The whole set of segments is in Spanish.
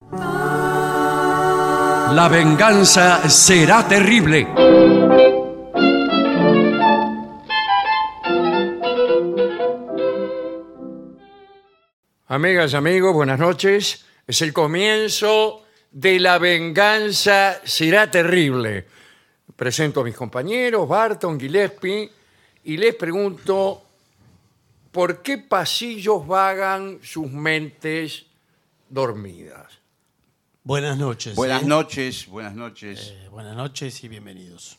La venganza será terrible. Amigas, amigos, buenas noches. Es el comienzo de La venganza será terrible. Presento a mis compañeros, Barton, Gillespie, y les pregunto ¿por qué pasillos vagan sus mentes dormidas? Buenas noches. Buenas noches, buenas noches. Buenas noches y bienvenidos.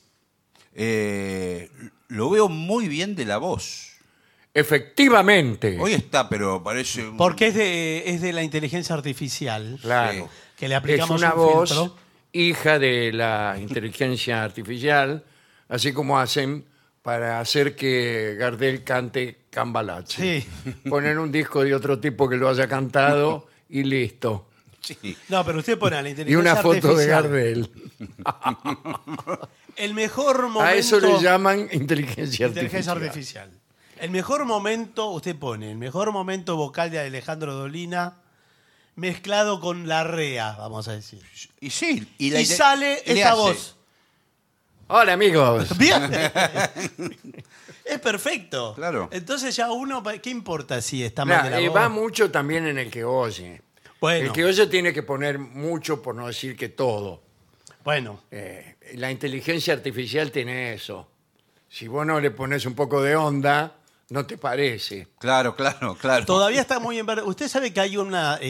Lo veo muy bien de la voz. Efectivamente. Hoy está, pero parece... Porque es de la inteligencia artificial. Claro. Que le aplicamos es una un voz filtro. hija de la inteligencia artificial, así como hacen para hacer que Gardel cante Cambalache. Sí. Poner un disco de otro tipo que lo haya cantado y listo. Sí. No, pero usted pone a la Y inteligencia una foto de artificial. Gardel. El mejor momento... A eso le llaman inteligencia inteligencia artificial. artificial. El mejor momento, usted pone, el mejor momento vocal de Alejandro Dolina mezclado con la rea, vamos a decir. Y sí. Y sale le esta hace. voz. Hola, amigos. Bien. Es perfecto. Claro. Entonces ya uno, ¿qué importa si está mal de Nah, la voz? va mucho también en el que oye. Bueno, El que oye tiene que poner mucho, por no decir que todo. bueno. La inteligencia artificial tiene eso. Si vos no le pones un poco de onda, no te parece. Claro, claro, claro. Todavía está muy en verde. Usted sabe que hay una...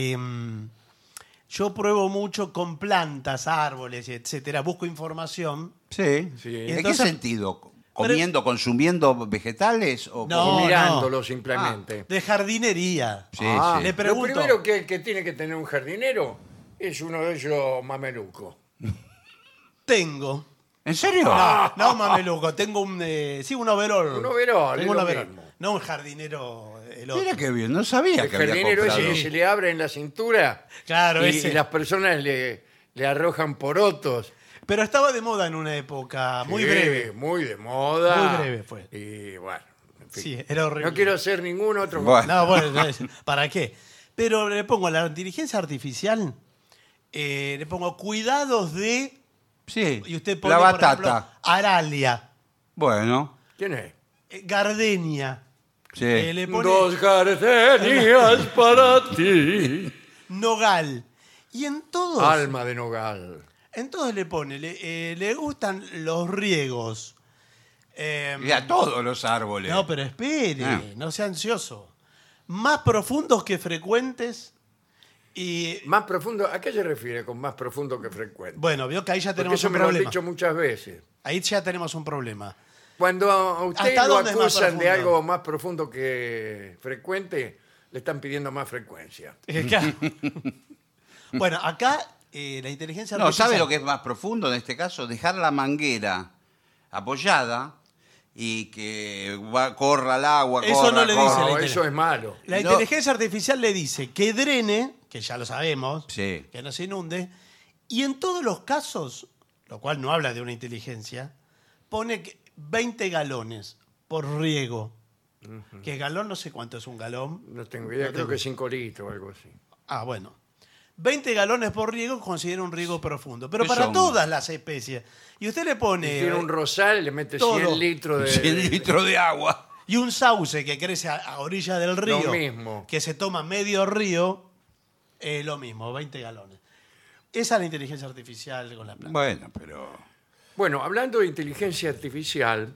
yo pruebo mucho con plantas, árboles, etcétera. Busco información. Sí. Sí. ¿En Entonces- qué sentido? ¿Comiendo, consumiendo vegetales? O No, O no. mirándolo simplemente. De jardinería. Sí, Ah, sí. Le pregunto. Lo primero que tiene que tener un jardinero es uno de ellos mameluco. Tengo. ¿En serio? No, mameluco. Tengo un... sí, un overol. Un overol, Tengo es un lo overol. mismo. No un jardinero, el otro. Mira qué bien, no sabía El que había jardinero ese comprado. que se le abre en la cintura Claro, y, ese. y las personas le arrojan porotos. Pero estaba de moda en una época muy Sí, breve. Muy de moda. Muy breve fue. Y bueno, en fin. Sí, era horrible. No quiero hacer ningún otro. Bueno. No, bueno, ¿para qué? Pero le pongo a la inteligencia artificial, le pongo cuidados de... Sí, Y usted pone, la por batata. ejemplo, aralia, Bueno, ¿Quién es? gardenia. sí. Le pone Dos gardenias para ti. nogal. Y en todos, Alma de nogal. le pone, le gustan los riegos. Y a todos los árboles. No, pero espere, Ah. no sea ansioso. Más profundos que frecuentes y... Más profundo, ¿a qué se refiere con más profundo que frecuente? Bueno, vio que ahí ya Porque tenemos eso un me lo han problema. dicho muchas veces. Ahí ya tenemos un problema. Cuando a usted ¿Hasta lo dónde es más acusan de profundo? algo más profundo que frecuente, le están pidiendo más frecuencia. Claro. Bueno, acá la inteligencia No, artificial... ¿sabe lo que es más profundo en este caso? Dejar la manguera apoyada y que corra el agua. Eso corra, no le dice corra. la No, inteligencia. eso es malo. La No. inteligencia artificial le dice que drene, que ya lo sabemos, Sí. que no se inunde, y en todos los casos, lo cual no habla de una inteligencia, pone que 20 galones por riego. Que galón no sé cuánto es un galón. No tengo idea, creo que 5 litros o algo así. Ah, bueno. 20 galones por riego considera un riego profundo. Pero ¿Qué para son? todas las especies. Y usted le pone... Tiene un rosal, le mete todo. 100 litros de... 100 litros de agua. Y un sauce que crece a orilla del río, Lo mismo. que se toma medio río, lo mismo, 20 galones. Esa es la inteligencia artificial con la planta. Bueno, pero... Bueno, hablando de inteligencia artificial,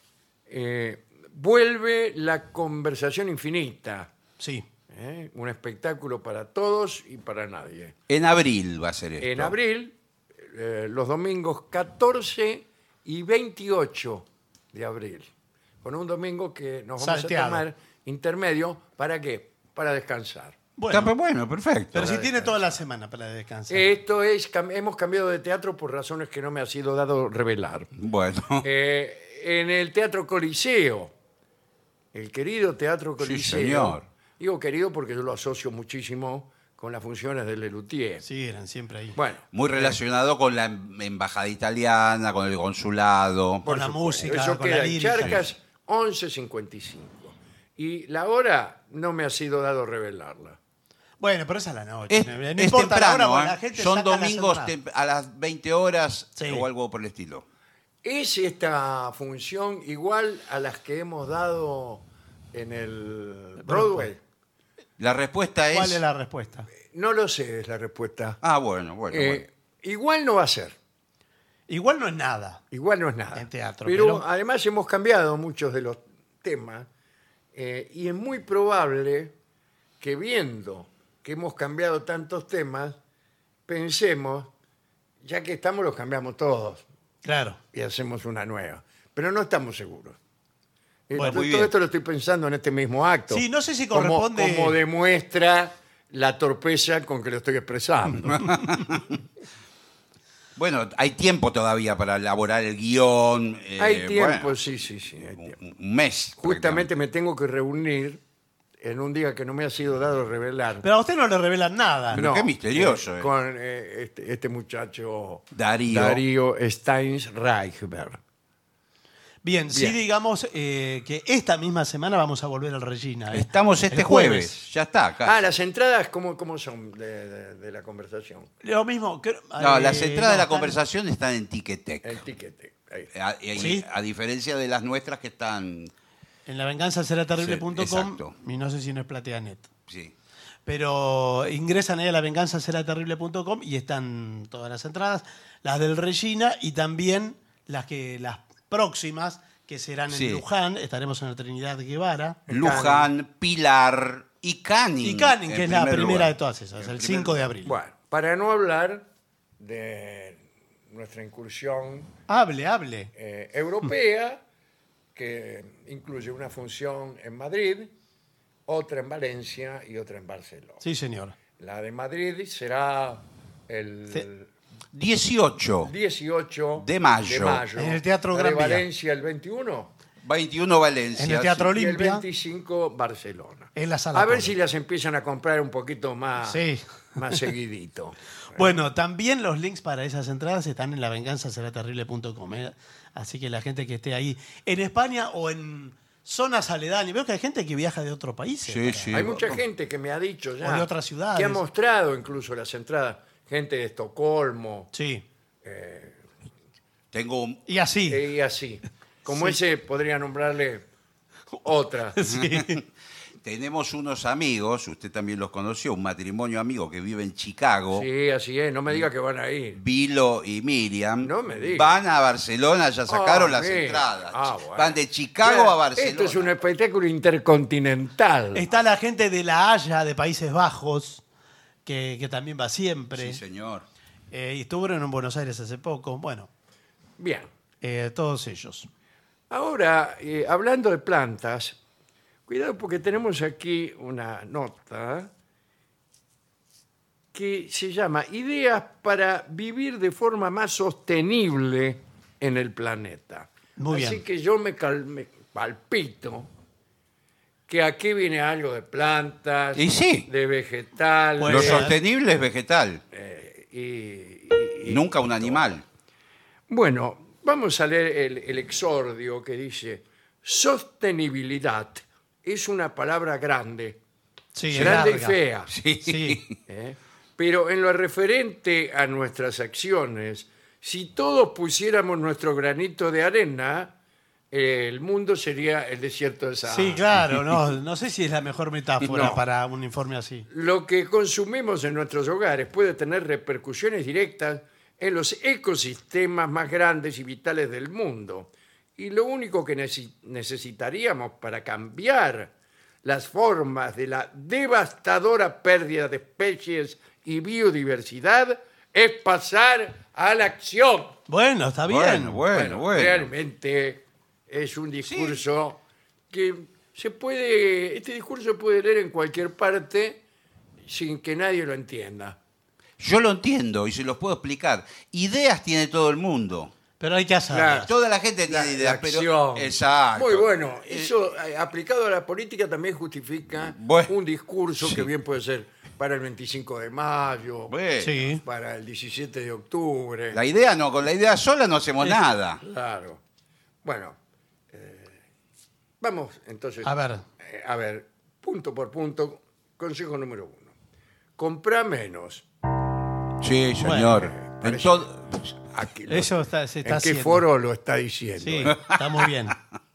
vuelve la conversación infinita. Sí. Un espectáculo para todos y para nadie. En abril va a ser esto. En abril, los domingos 14 y 28 de abril. Con un domingo que nos vamos Salteado. a tomar intermedio. ¿Para qué? Para descansar. Bueno, Está, bueno, perfecto. pero si tiene toda la semana para descansar. Esto es, hemos cambiado de teatro por razones que no me ha sido dado revelar. Bueno. En el Teatro Coliseo, el querido Teatro Sí, Coliseo. señor. Digo querido porque yo lo asocio muchísimo con las funciones de Lelutier. Sí, eran siempre ahí. Bueno, Muy relacionado con la embajada italiana, con el consulado. Con la supuesto, música, eso con queda la en lírica. Charcas 11:55. Y la hora no me ha sido dado revelarla. Bueno, pero esa es la noche. Es, No es importa la hora, temprano, porque ¿eh? la gente Son saca las domingos entradas. a las 20 horas Sí. o algo por el estilo. ¿Es esta función igual a las que hemos dado en el Broadway? La respuesta ¿Cuál es... es la respuesta? No lo sé, es la respuesta. Ah, bueno. Igual no va a ser. Igual no es nada. Igual no es nada. En teatro, Pero, pero- además hemos cambiado muchos de los temas y es muy probable que viendo que hemos cambiado tantos temas, pensemos, ya que estamos, los cambiamos todos Claro. y hacemos una nueva. Pero no estamos seguros. Bueno, Todo muy bien. esto lo estoy pensando en este mismo acto. Sí, no sé si Como- corresponde- como demuestra la torpeza con que lo estoy expresando. Bueno, hay tiempo todavía para elaborar el guión. Hay tiempo, bueno, sí, hay tiempo. un mes. Justamente me tengo que reunir en un día que no me ha sido dado revelar. Pero a usted no le revelan nada. Pero qué misterioso, Con este muchacho Darío. Steins-Reichberg. Bien, sí Bien. digamos que esta misma semana vamos a volver al Regina. ¿eh? Estamos El este jueves. Ya está, acá. Las entradas, ¿cómo son de la conversación? Lo mismo. No, las entradas de la están- conversación están en Ticketek. El tiquete. Ahí. Sí. A diferencia de las nuestras que están... En lavenganzaseraterrible.com Sí, exacto. y no sé si no es Plateanet. Sí. Pero ingresan ahí a lavenganzaseraterrible.com y están todas las entradas, las del Regina y también las próximas que serán en Sí. Luján. Estaremos en la Trinidad Guevara. Luján, Pilar y Canning. Y Canning, en que es la primer primera lugar. de todas esas, En el primer 5 de lugar. abril. Bueno, para no hablar de nuestra incursión Hable. europea, que incluye una función en Madrid, otra en Valencia y otra en Barcelona. Sí, señor. La de Madrid será el Sí. 18. 18 De mayo. En el Teatro La Gran de Vía. Valencia el 21 21 Valencia. En el Teatro y el Olimpia. 25 Barcelona. En la Sala A ver Polo. si las empiezan a comprar un poquito más, Sí. más seguidito. Bueno, también los links para esas entradas están en lavenganzaseraterrible.com. Así que la gente que esté ahí en España o en zonas aledañas. Veo que hay gente que viaja de otro país. Sí, sí. Hay mucha gente que me ha dicho ya, O de otras ciudades. que ha mostrado incluso las entradas, gente de Estocolmo Sí. Tengo un... Y así. y así. Como ese podría nombrarle otra. Sí. Tenemos unos amigos, usted también los conoció, un matrimonio amigo que vive en Chicago, Sí, así es, no me diga que van a ir. Vilo y Miriam. No me diga. Van a Barcelona, ya sacaron las bien. entradas. Bueno. Van de Chicago a Barcelona. Esto es un espectáculo intercontinental. Está la gente de La Haya, de Países Bajos, que también va siempre. Sí, señor. Y estuvieron en Buenos Aires hace poco. Bueno, Bien. todos ellos. Ahora, hablando de plantas, cuidado porque tenemos aquí una nota que se llama Ideas para vivir de forma más sostenible en el planeta. Muy Así bien. que yo me palpito que aquí viene algo de plantas, Y sí. de vegetales, Puede Lo ser. sostenible es vegetal, y nunca un animal. Bueno, vamos a leer el exordio que dice, sostenibilidad es una palabra grande, Sí, es grande y larga. fea, Sí. Sí. ¿eh? Pero en lo referente a nuestras acciones, si todos pusiéramos nuestro granito de arena, el mundo sería el desierto de Sahara. Sí, claro. No sé si es la mejor metáfora No. para un informe así. Lo que consumimos en nuestros hogares puede tener repercusiones directas en los ecosistemas más grandes y vitales del mundo. Y lo único que necesitaríamos para cambiar las formas de la devastadora pérdida de especies y biodiversidad es pasar a la acción. Bueno, está bien. Bueno. Realmente es un discurso que este discurso se puede leer en cualquier parte sin que nadie lo entienda. Yo lo entiendo y se los puedo explicar. Ideas tiene todo el mundo. Pero hay que hacerlo. Claro. Toda la gente tiene ideas, pero... acción. Exacto. Muy bueno. Eso aplicado a la política también justifica Bueno, un discurso sí. que bien puede ser para el 25 de mayo, Bueno, Sí. para el 17 de octubre. La idea no, con la idea sola no hacemos nada. Claro. Bueno, vamos entonces A ver. a ver, punto por punto, consejo número 1. comprá menos. Sí, señor. En parece- todo- Aquí, Eso se está ¿En qué haciendo. foro lo está diciendo? Sí, está muy bien.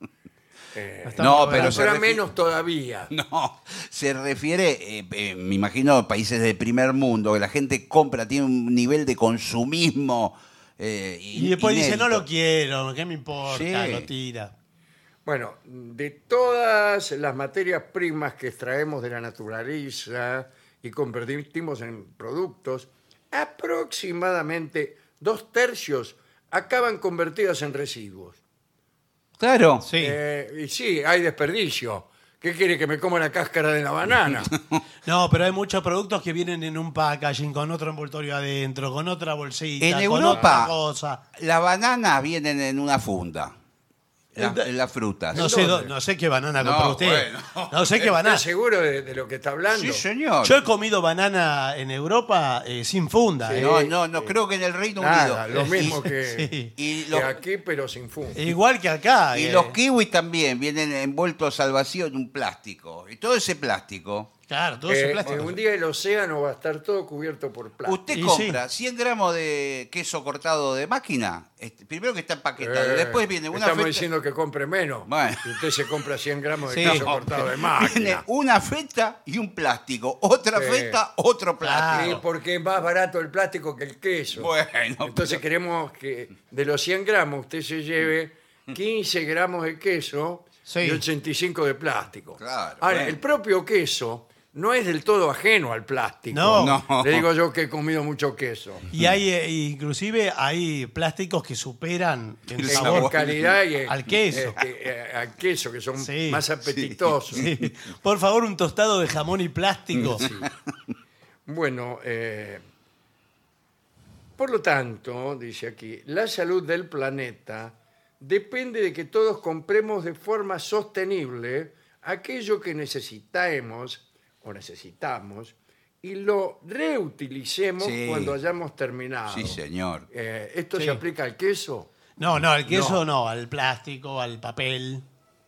Está No, muy pero bien. se Comprá refi- menos todavía. No, se refiere, me imagino, a países del primer mundo, que la gente compra, tiene un nivel de consumismo. Y después dice, no lo quiero, ¿qué me importa? Sí. Lo tira. Bueno, de todas las materias primas que extraemos de la naturaleza y convertimos en productos, aproximadamente 2/3 acaban convertidas en residuos. Claro. Sí. Y sí, hay desperdicio. ¿Qué quiere que me coma la cáscara de la banana? No, pero hay muchos productos que vienen en un packaging, con otro envoltorio adentro, con otra bolsita, En con Europa, otra cosa. las bananas vienen en una funda. ¿En Las frutas. No sé, dónde? no sé qué banana No, compró usted. bueno. No sé qué ¿Está banana. seguro de lo que está hablando? Sí, señor. Yo he comido banana en Europa sin funda. Sí. No, creo que en el Reino Nada, Unido. lo mismo Sí. que, Y que los- aquí, pero sin funda. Igual que acá. Y los kiwis también vienen envueltos al vacío en un plástico. Y todo ese plástico, Claro, todo ese plástico. Un día el océano va a estar todo cubierto por plástico. usted Y compra 100 gramos de queso cortado de máquina, primero que está empaquetado, después viene una Estamos feta, diciendo que compre menos. Bueno. Y usted se compra 100 gramos de Sí. queso cortado de viene máquina. una feta y un plástico, otra Sí. feta, otro Sí, plástico. porque es más barato el plástico que el queso. Bueno, Entonces queremos que de los 100 gramos usted se lleve 15 gramos de queso Sí. y 85 de plástico. Claro, Ahora, bueno. el propio queso no es del todo ajeno al plástico. No. Le digo yo que he comido mucho queso. Y hay, inclusive, hay plásticos que superan en El En sabor calidad y al queso. al queso, que son Sí. más apetitosos. Sí. Por favor, un tostado de jamón y plástico. Bueno, por lo tanto, dice aquí, la salud del planeta depende de que todos compremos de forma sostenible aquello que necesitamos y lo reutilicemos Sí. cuando hayamos terminado. sí, señor. ¿Esto Sí. se aplica al queso? No, al queso no, al plástico, al papel.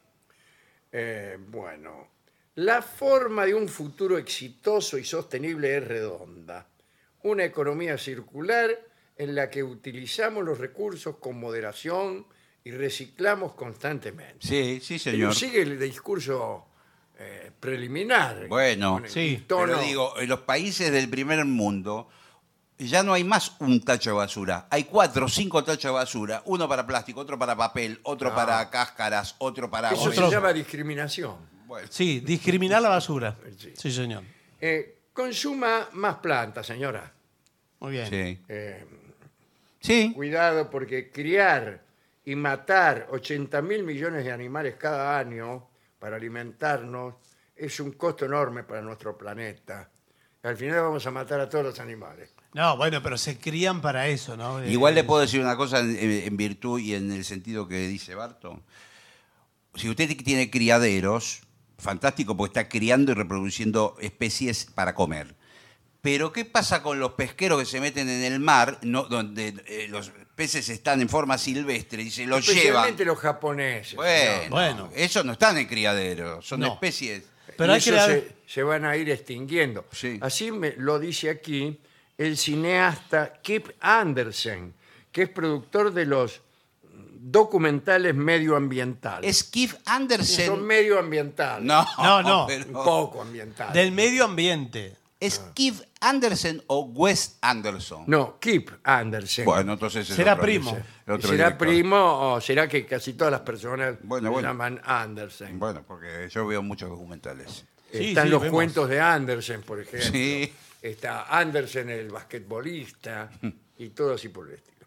Bueno, la forma de un futuro exitoso y sostenible es redonda. Una economía circular en la que utilizamos los recursos con moderación y reciclamos constantemente. Sí, sí, Pero señor. sigue el discurso preliminar. Bueno, con el sí, tono- Pero digo, en los países del primer mundo ya no hay más un tacho de basura. Hay 4 o 5 tachos de basura. Uno para plástico, otro para papel, otro para cáscaras, otro para... Eso Otro- se llama discriminación. Bueno, Sí, discriminar la basura. Sí. Sí, señor. Consuma más plantas, señora. Muy bien. sí. Eh, Sí. Cuidado, porque criar y matar 80.000 millones de animales cada año para alimentarnos es un costo enorme para nuestro planeta. Al final vamos a matar a todos los animales. No, bueno, pero se crían para eso, ¿no? Igual le puedo decir una cosa en virtud y en el sentido que dice Barton. Si usted tiene criaderos, fantástico porque está criando y reproduciendo especies para comer. Pero ¿qué pasa con los pesqueros que se meten en el mar, donde los peces están en forma silvestre y se los llevan? Especialmente los japoneses. Bueno, esos no están en criaderos, son No. especies... Pero Y hay que esos dar- se van a ir extinguiendo. Sí. Así me lo dice aquí el cineasta Kip Andersen, que es productor de los documentales medioambientales. Es Keith Andersen. Son medioambientales. No, No. Un pero- poco ambientales. Del medio ambiente. ¿Es Keith Andersen o Wes Anderson? No, Kip Andersen. Bueno, entonces es Será otro- primo. el otro ¿Será director. primo o será que casi todas las personas Bueno, se bueno. llaman Andersen? Bueno, porque yo veo muchos documentales. Sí, Están sí, los vemos. cuentos de Andersen, por ejemplo. Sí. Está Andersen, el basquetbolista, y todo así por el estilo.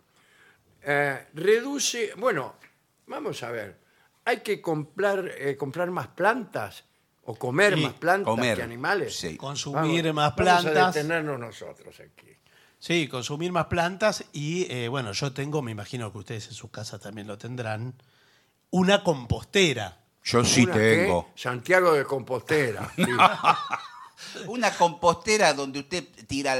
Reduce, bueno, vamos a ver, hay que comprar más plantas o comer Sí, más plantas comer, que animales. sí. Consumir más Vamos plantas. a detenernos nosotros aquí. Sí, consumir más plantas y, bueno, yo tengo, me imagino que ustedes en sus casas también lo tendrán, una compostera. Yo sí Una que tengo. Santiago de Compostela. Sí. Una compostera donde usted tira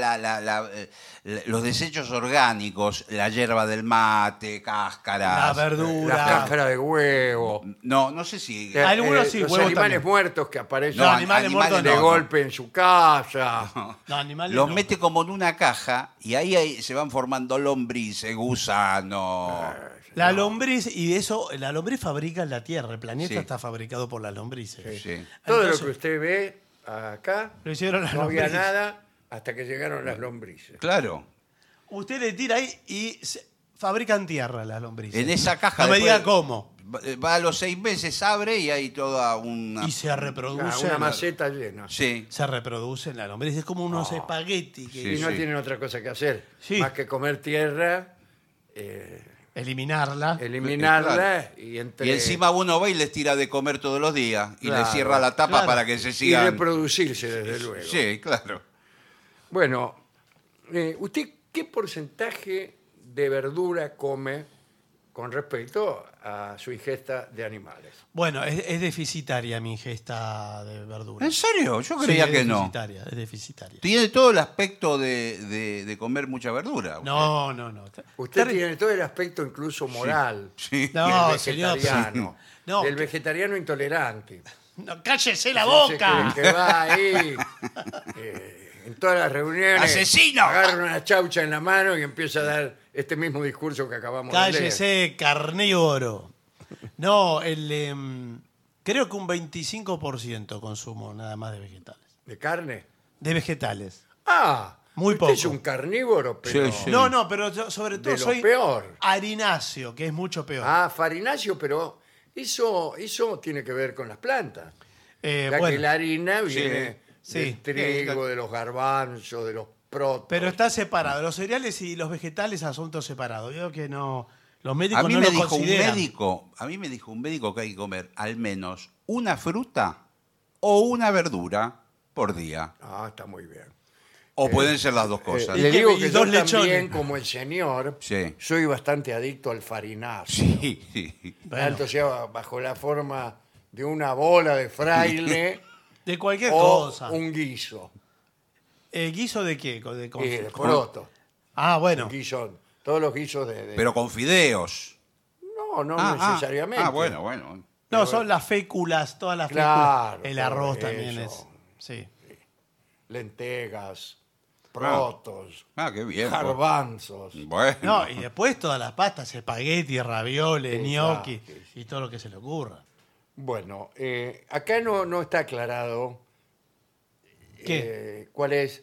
los desechos orgánicos, la hierba del mate, cáscaras. La verdura. La cáscara de huevo. No sé si... Algunos sí, los huevos animales también. muertos que aparecen No, animales muertos de no. golpe en su casa. No, animales Los no. mete como en una caja y ahí se van formando lombrices, gusanos. La lombriz, y eso, la lombriz fabrica en la Tierra. El planeta Sí. está fabricado por las lombrices. Sí. Todo Entonces, lo que usted ve acá, lo hicieron las no había lombrices. nada hasta que llegaron las lombrices. Claro. Usted le tira ahí y fabrican tierra las lombrices. En esa caja. No me después diga cómo. Va a los 6 meses, abre y hay toda una... Y se reproducen. Una maceta llena. Sí. Se reproducen las lombrices. Es como unos espaguetis que Y Sí, no sí. tienen otra cosa que hacer. Sí. Más que comer tierra, eliminarla. eliminarla Claro. y entre... Y encima uno va y les tira de comer todos los días y Claro, les cierra la tapa claro. para que se y sigan... reproducirse, desde luego. Sí, claro. Bueno, ¿usted qué porcentaje de verdura come con respecto a su ingesta de animales? Bueno, es deficitaria mi ingesta de verdura. ¿En serio? Yo Sí, creía es que no. deficitaria, es deficitaria. Tiene todo el aspecto de comer mucha verdura. No. Usted tiene todo el aspecto incluso moral Sí. No, del señor. vegetariano, No. del vegetariano intolerante. No, cállese la Ese boca. Que va ahí en todas las reuniones. ¡Asesino! Agarra una chaucha en la mano y empieza a dar este mismo discurso que acabamos de leer. Cállese, carnívoro. No, creo que un 25% consumo nada más de vegetales. ¿De carne? De vegetales. Ah, Muy usted poco. es un carnívoro, pero... Sí, sí. No, pero yo sobre todo De lo soy peor. harináceo, que es mucho peor. Ah, farináceo, pero eso tiene que ver con las plantas. Ya que bueno, la harina viene sí. del trigo, de los garbanzos, de los protos. pero está separado. Los cereales y los vegetales, asuntos separados. Yo creo que no. Los médicos A mí no me lo dijo consideran. un médico que hay que comer al menos una fruta o una verdura por día. Ah, está muy bien. O pueden ser las dos cosas. Le que- digo y que dos yo lechones. también, como el señor, Sí. soy bastante adicto al farinazo. Sí, sí. Bueno, Tanto sea bajo la forma de una bola de fraile de cualquier o cosa. un guiso. ¿Guiso de qué? De poroto. Ah, bueno. Guiso, todos los guisos Pero con fideos. No necesariamente. Bueno. No, son las féculas, todas las Claro, féculas. El arroz todo también es. eso. Sí. Lentejas, protos, Qué bien. garbanzos. Bueno. No, y después todas las pastas, espagueti, ravioles, Exacto, gnocchi y todo lo que se le ocurra. Bueno, acá no está aclarado ¿Qué? cuál es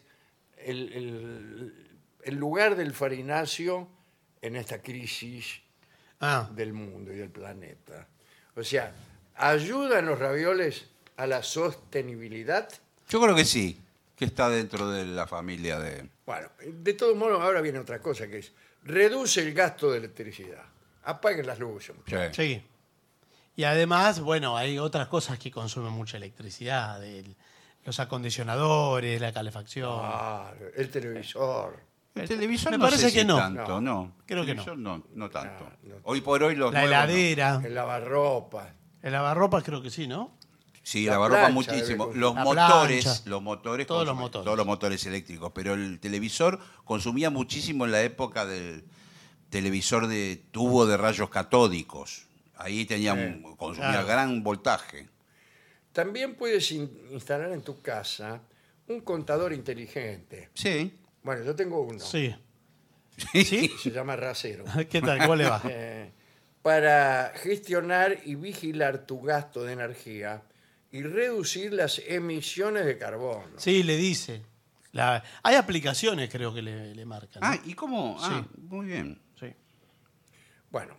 el lugar del farináceo en esta crisis Ah, del mundo y del planeta. O sea, ¿ayudan los ravioles a la sostenibilidad? Yo creo que sí, que está dentro de la familia de... Bueno, de todos modos ahora viene otra cosa que es reduce el gasto de electricidad. Apaguen las luces. muchachos. Sí. sí. Y además, bueno, hay otras cosas que consumen mucha electricidad. Los acondicionadores, la calefacción. Ah, el televisor. El televisor Me no parece sé si que no. tanto, no. Creo que El televisor no tanto. No. Hoy por hoy los La nuevos no. heladera. El lavarropas. El lavarropas creo que sí, ¿no? Sí, La lavarropa plancha muchísimo. debe Los La motores, plancha. los motores, Todos los consumen- motores. todos los motores eléctricos, pero el televisor consumía muchísimo en la época del televisor de tubo de rayos catódicos. Ahí consumía Claro. gran voltaje. También puedes instalar en tu casa un contador inteligente. Sí. Bueno, yo tengo uno. Sí. Sí. Se llama Rasero. ¿Qué tal? ¿Cómo le va? Para gestionar y vigilar tu gasto de energía y reducir las emisiones de carbono. Sí, le dice. Hay aplicaciones, creo que le marcan. ¿no? ¿Y cómo? Sí. Muy bien. Sí. Bueno,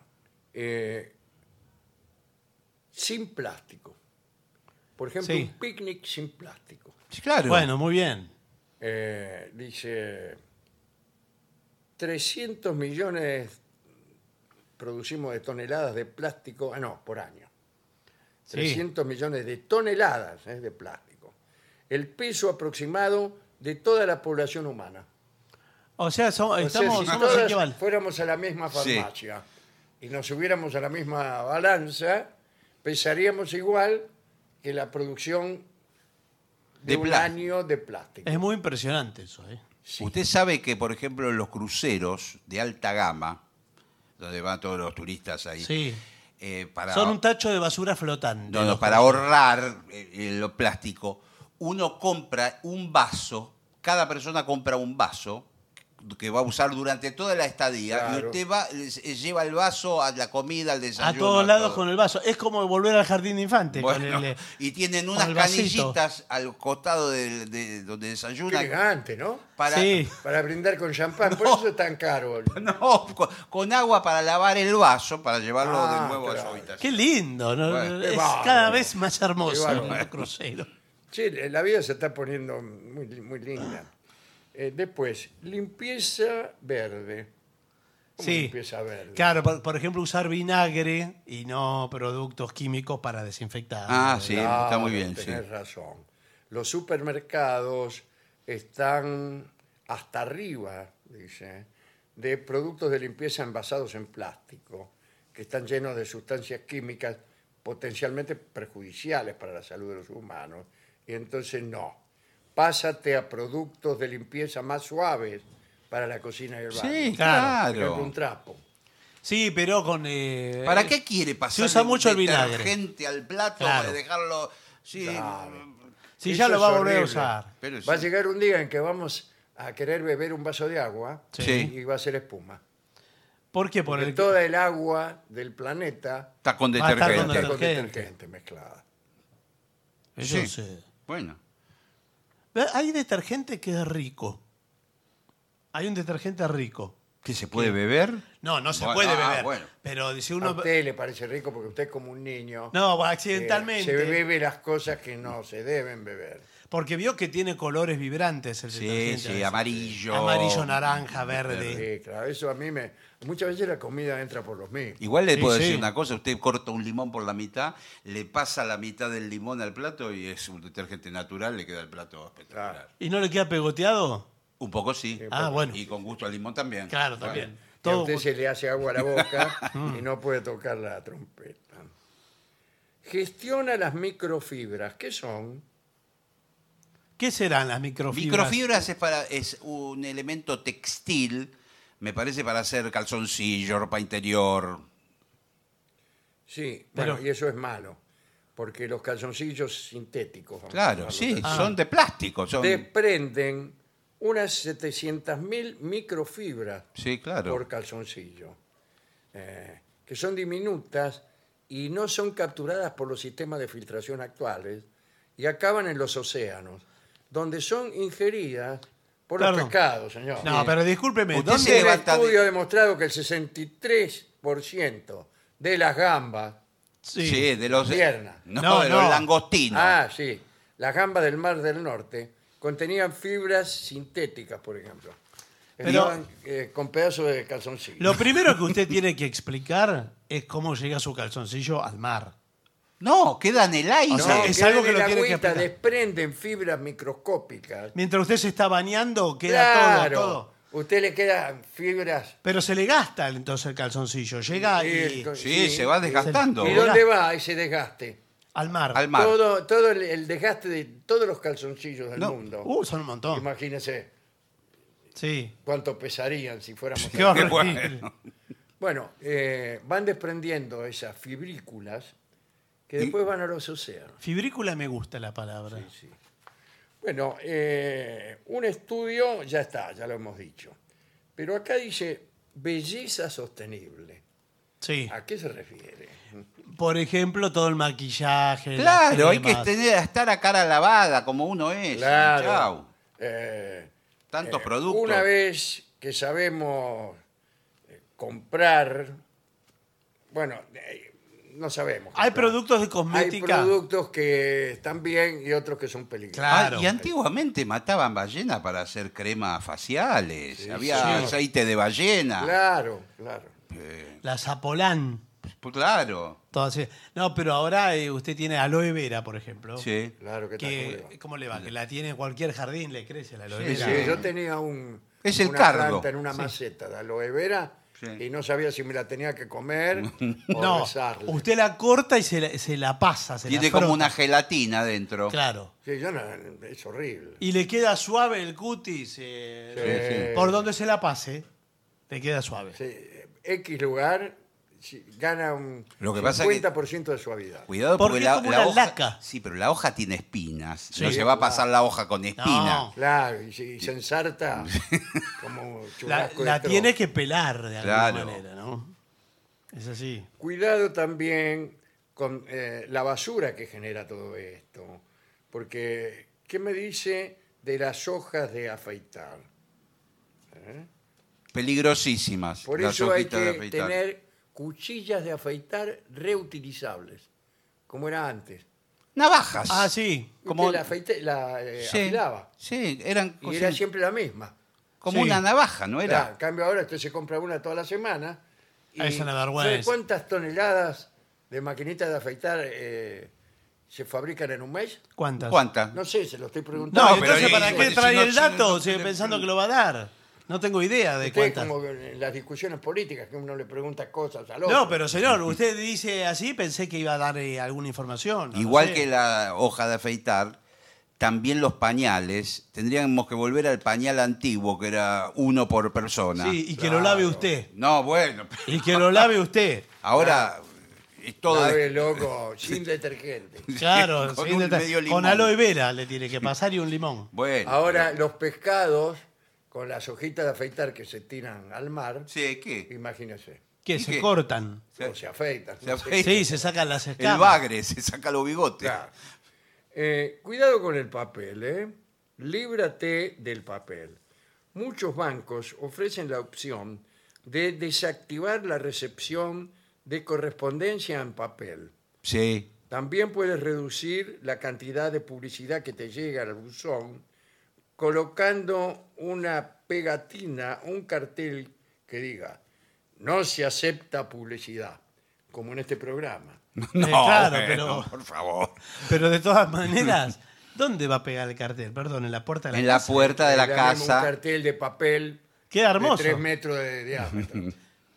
sin plástico. Por ejemplo, Sí. un picnic sin plástico. Sí, claro. Bueno, muy bien. Dice 300 millones producimos de toneladas de plástico, por año. Sí. 300 millones de toneladas de plástico. El peso aproximado de toda la población humana. O sea, O sea, estamos, si somos todas equivalentes. fuéramos a la misma Sí. farmacia y nos subiéramos a la misma balanza, pesaríamos igual que la producción de un plástico. año de plástico. Es muy impresionante eso, ¿eh? Sí. Usted sabe que, por ejemplo, en los cruceros de alta gama, donde van todos los turistas ahí, Sí. para, Son un tacho de basura flotante. no, los para cruceros. ahorrar lo plástico, uno compra un vaso, cada persona compra un vaso que va a usar durante toda la estadía, y Claro. usted lleva el vaso a la comida, al desayuno. A todos lados todo. con el vaso. Es como volver al jardín de infante. Bueno, con el, y tienen con unas el vasito. canillitas al costado de donde Qué desayunan. elegante, ¿no? Para, Sí. Para brindar con champán, por eso es tan caro. No, con agua para lavar el vaso, para llevarlo Ah, de nuevo a su claro. habitación. Qué lindo, ¿no? Bueno. Es Qué bárbaro. cada vez más hermoso Qué bárbaro. el crucero. Sí, la vida se está poniendo muy, muy linda. Después, limpieza verde. ¿Cómo Sí. limpieza verde? Claro, por ejemplo, usar vinagre y no productos químicos para desinfectar. Ah, sí, Claro, está muy bien. Sí. tenés razón. Los supermercados están hasta arriba, dice, de productos de limpieza envasados en plástico, que están llenos de sustancias químicas potencialmente perjudiciales para la salud de los humanos. Y entonces no. Pásate a productos de limpieza más suaves para la cocina y el baño. Sí, claro. Por ejemplo, un claro. trapo. Sí, pero con... ¿Para qué quiere pasar usa mucho el vinagre. detergente al plato Claro. para dejarlo? Sí, Claro. Sí, Eso ya lo va a es volver a horrible. usar. pero Va a sí. llegar un día en que vamos a querer beber un vaso de agua Sí. y va a ser espuma. ¿Por qué? Por Porque el... toda el agua del planeta Está con Va a estar detergente. está con Detergente. detergente mezclada. Eso Sí. sí. Bueno, Hay detergente que es rico. Hay un detergente rico. ¿qué se puede beber? No, no se Bueno, puede beber. bueno. Pero si A uno... usted le parece rico porque usted es como un niño. No, que accidentalmente. se bebe las cosas que no se deben beber. Porque vio que tiene colores vibrantes el Sí, detergente. a sí, veces. amarillo. Amarillo, naranja, verde. Sí, claro, eso a mí me... Muchas veces la comida entra por los mismos. Igual le Sí, puedo sí. decir una cosa, usted corta un limón por la mitad, le pasa la mitad del limón al plato y es un detergente natural, le queda el plato espectacular. Claro. ¿Y no le queda pegoteado? Un poco sí. Ah, bueno. Y con gusto al limón también. Claro, Bueno. también. Y a Todo... usted se le hace agua a la boca y no puede tocar la trompeta. Gestiona las microfibras. ¿Qué son? ¿Qué serán las microfibras? Microfibras es un elemento textil, me parece, para hacer calzoncillo, ropa interior. Sí, Pero- bueno, y eso es malo, porque los calzoncillos sintéticos, vamos a Claro, llamarlos sí, así, son de plástico. Son... desprenden unas 700.000 microfibras Sí, claro. por calzoncillo, que son diminutas y no son capturadas por los sistemas de filtración actuales y acaban en los océanos, donde son ingeridas por los Perdón. pescados, señor. No, pero discúlpeme. Usted ¿Dónde se Un levanta de- estudio ha demostrado que el 63% de las gambas, Sí, de los... Tierna. No, No, de los no. langostinos. ah, sí, las gambas del Mar del Norte contenían fibras sintéticas, por ejemplo. Pero- Estaban con pedazos de calzoncillo. Lo primero que usted tiene que explicar es cómo llega su calzoncillo al mar. No, queda en el aire. O No, sea, es quedan algo que en lo la tiene que agüita, explicar. desprenden fibras microscópicas. Mientras usted se está bañando, queda Claro, todo. usted le quedan fibras. Pero se le gasta entonces el calzoncillo. Llega Sí, se va desgastando. ¿Y dónde va ese desgaste? al mar. Al mar. Todo el desgaste de todos los calzoncillos del No. mundo. Son un montón. Imagínese Sí. cuánto pesarían si fuéramos... Qué horrible. bueno. Bueno, van desprendiendo esas fibrículas que después van a los océanos. Fibrícula me gusta la palabra. Sí. Bueno, un estudio, ya está, ya lo hemos dicho. Pero acá dice belleza sostenible. Sí. ¿A qué se refiere? Por ejemplo, todo el maquillaje. Claro, las hay que cremas. estar a cara lavada como uno es. Claro. Chau. Eh, Tantos productos. Una vez que sabemos comprar, bueno, no sabemos. Hay comprar. productos de Hay cosmética. productos que están bien y otros que son peligrosos. Claro. Y antiguamente mataban ballenas para hacer cremas faciales. Sí, Había señor. aceite de ballena. Claro, claro. La Zapolán. Pues claro. Todas esas. No, pero ahora usted tiene aloe vera, por ejemplo. Sí. Claro que Que, ¿cómo le va? Que la tiene en cualquier jardín, le crece la aloe Sí, Sí, vera. yo tenía Es el una cardo. planta en una maceta de aloe vera Sí. y no sabía si me la tenía que comer o No, besarle. usted la corta y se la pasa. Tiene como una gelatina adentro. Claro. Sí, yo no, es horrible. Y le queda suave el cutis. Por donde se la pase, le queda suave. Sí, X lugar gana un Lo que pasa que- 50% de suavidad. Cuidado Porque porque es como una hoja. laca. Sí, pero la hoja tiene espinas. Sí, no se va a pasar la hoja con espina. No. Claro, y se ensarta como La, churrasco la de tiene trozo. que pelar de alguna Claro. manera, ¿no? Es así. Cuidado también con la basura que genera todo esto. Porque, ¿qué me dice de las hojas de afeitar? Peligrosísimas. Por las eso hay hojitas de que afeitar. tener cuchillas de afeitar reutilizables, como era antes. Navajas. Ah, sí. Como- Usted la Sí, afilaba sí, eran y era cosas- siempre la misma. como Sí. una navaja, ¿no Claro, era? en cambio ahora usted se compra una toda la semana. Ah, es una vergüenza. ¿Sabe cuántas toneladas de maquinitas de afeitar se fabrican en un mes? ¿Cuántas? ¿Cuántas? No sé, se lo estoy preguntando. No, No, pero entonces, ¿para si qué no- trae si no- el dato? si no- Sigue pensando que lo va a dar. No tengo idea de Usted es cuántas. como en las discusiones políticas que uno le pregunta cosas al otro. No, pero señor, usted dice así, pensé que iba a dar alguna información. no Igual sé. que la hoja de afeitar, también los pañales, tendríamos que volver al pañal antiguo, que era uno por persona. Sí, y que lo lave usted. No, bueno, Y que lo lave usted. ahora es todo Lave, loco, sin detergente. Claro, Con sí, un medio limón. con aloe vera le tiene que pasar y un limón. Bueno. Ahora, los pescados con las hojitas de afeitar que se tiran al mar, Sí, ¿qué? imagínese, ¿Qué? ¿Y ¿Se qué? cortan? o se afeitan. Se no sé. afeitan. Sí, se sacan las El escamas. bagre, se saca los bigotes. Claro. Cuidado con el papel, ¿eh? Líbrate del papel. Muchos bancos ofrecen la opción de desactivar la recepción de correspondencia en papel. Sí. También puedes reducir la cantidad de publicidad que te llega al buzón colocando una pegatina, un cartel que diga "No se acepta publicidad", como en este programa. No, claro, bueno, pero- por favor. Pero de todas maneras, ¿dónde va a pegar el cartel? Perdón, en la puerta de la En la casa. puerta de la Le damos un casa. cartel de papel Queda hermoso. de 3 metros de diámetro.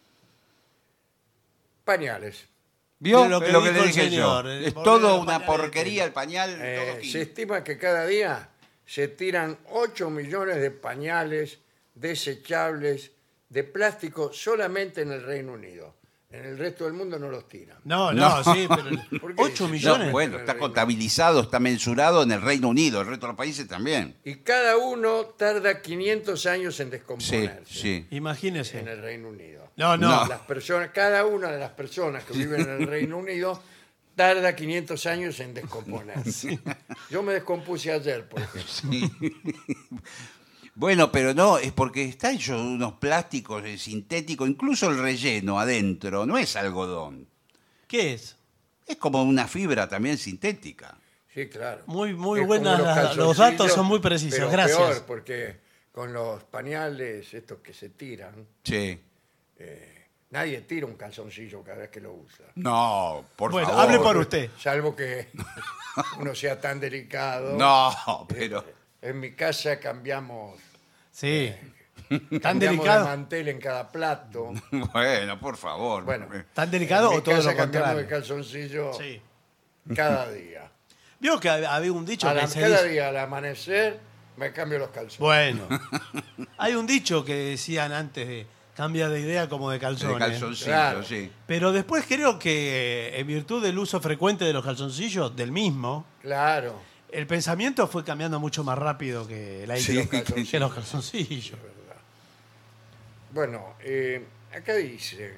Pañales. ¿Vio? Lo que Es lo que dijo le el dije señor, yo. el Es pobre todo de los una pañales porquería el pañal. todo Se quinto. estima que cada día se tiran 8 millones de pañales desechables de plástico solamente en el Reino Unido. En el resto del mundo no los tiran. No, No. sí, pero ¿Por qué 8 dice? No, millones. bueno, está contabilizado, está mensurado en el Reino Unido, el resto de los países también. Y cada uno tarda 500 años en Sí, descomponerse sí. Imagínese. en el Reino Unido. No. Las personas, cada una de las personas que viven en el Reino Unido tarda 500 años en descomponerse. Yo me descompuse ayer, por ejemplo. Bueno, pero no, es porque está hecho de unos plásticos sintéticos, incluso el relleno adentro, no es algodón. ¿Qué es? Es como una fibra también sintética. Sí, claro. Muy Es buenas, como los datos calzoncillos, son muy precisos, pero gracias. peor, porque con los pañales estos que se tiran, Sí. nadie tira un calzoncillo cada vez que lo usa. No, por Bueno, favor. hable por usted. Salvo que uno sea tan delicado. No, pero... En mi casa cambiamos, Sí. Tan cambiamos de delicado. mantel en cada plato. Bueno, por favor. Bueno, ¿Tan delicado en mi o todo casa lo cambiamos de contrario? calzoncillo Sí. cada día. Vio que había un dicho que se Cada dice. día al amanecer me cambio los calzones. Bueno. Hay un dicho que decían antes de cambia de idea como de de calzones. calzoncillo, Claro. sí. Pero después creo que en virtud del uso frecuente de los calzoncillos, del mismo, Claro. el pensamiento fue cambiando mucho más rápido que la Sí, idea calzoncillos. que los calzoncillos. Bueno, acá dice,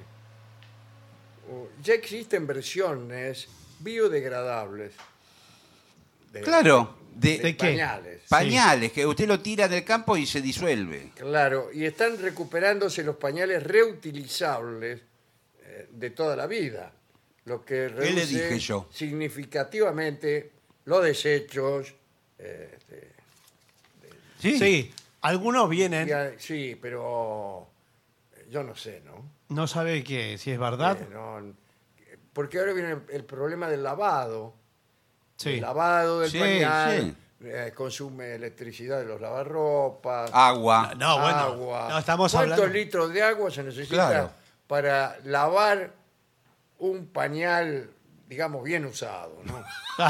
ya existen versiones biodegradables de, Claro, de ¿De qué? pañales. Pañales, que usted lo tira del campo y se disuelve. Claro, y están recuperándose los pañales reutilizables de toda la vida, lo que le reduce dije yo? significativamente los desechos. Sí, algunos vienen, Sí, pero yo no sé, ¿no? no sabe que si es verdad. No, porque ahora viene el problema del lavado. Sí. El lavado del Sí, pañal consume electricidad de los lavarropas, Agua. No, bueno, agua. no, estamos ¿Cuántos hablando- litros de agua se necesita Claro. para lavar un pañal, digamos, bien usado, ¿no?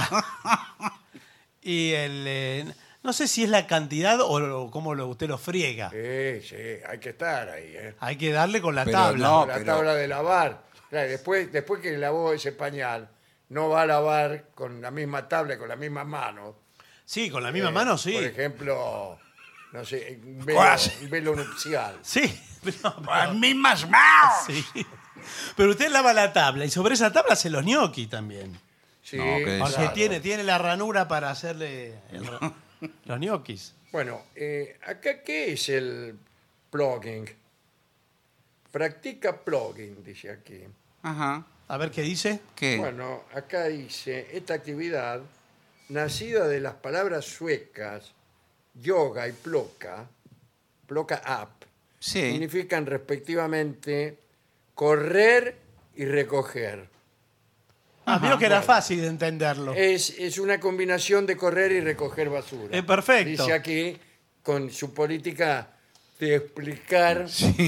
Y no sé si es la cantidad o cómo usted lo friega. Sí, hay que estar ahí, ¿eh? Hay que darle con la Pero tabla. no. Con la pero- tabla de lavar. Claro, después que lavó ese pañal, no va a lavar con la misma tabla, con la misma mano. Sí, con la misma mano, sí. Por ejemplo, no sé, Cuasi. un velo nupcial. Sí. ¡Las mismas manos! Sí. Pero usted lava la tabla y sobre esa tabla hace los gnocchi también. Sí, No, que Porque claro. tiene la ranura para hacerle los gnocchis. Bueno, acá, ¿qué es el plugging? Practica plugging, dice aquí. Ajá. A ver qué dice. ¿Qué? Bueno, acá dice, esta actividad, nacida de las palabras suecas yoga y ploca up, Sí. significan respectivamente correr y recoger. Vio que era bueno. fácil de entenderlo. Es una combinación de correr y recoger basura. Perfecto. Dice aquí, con su política de explicar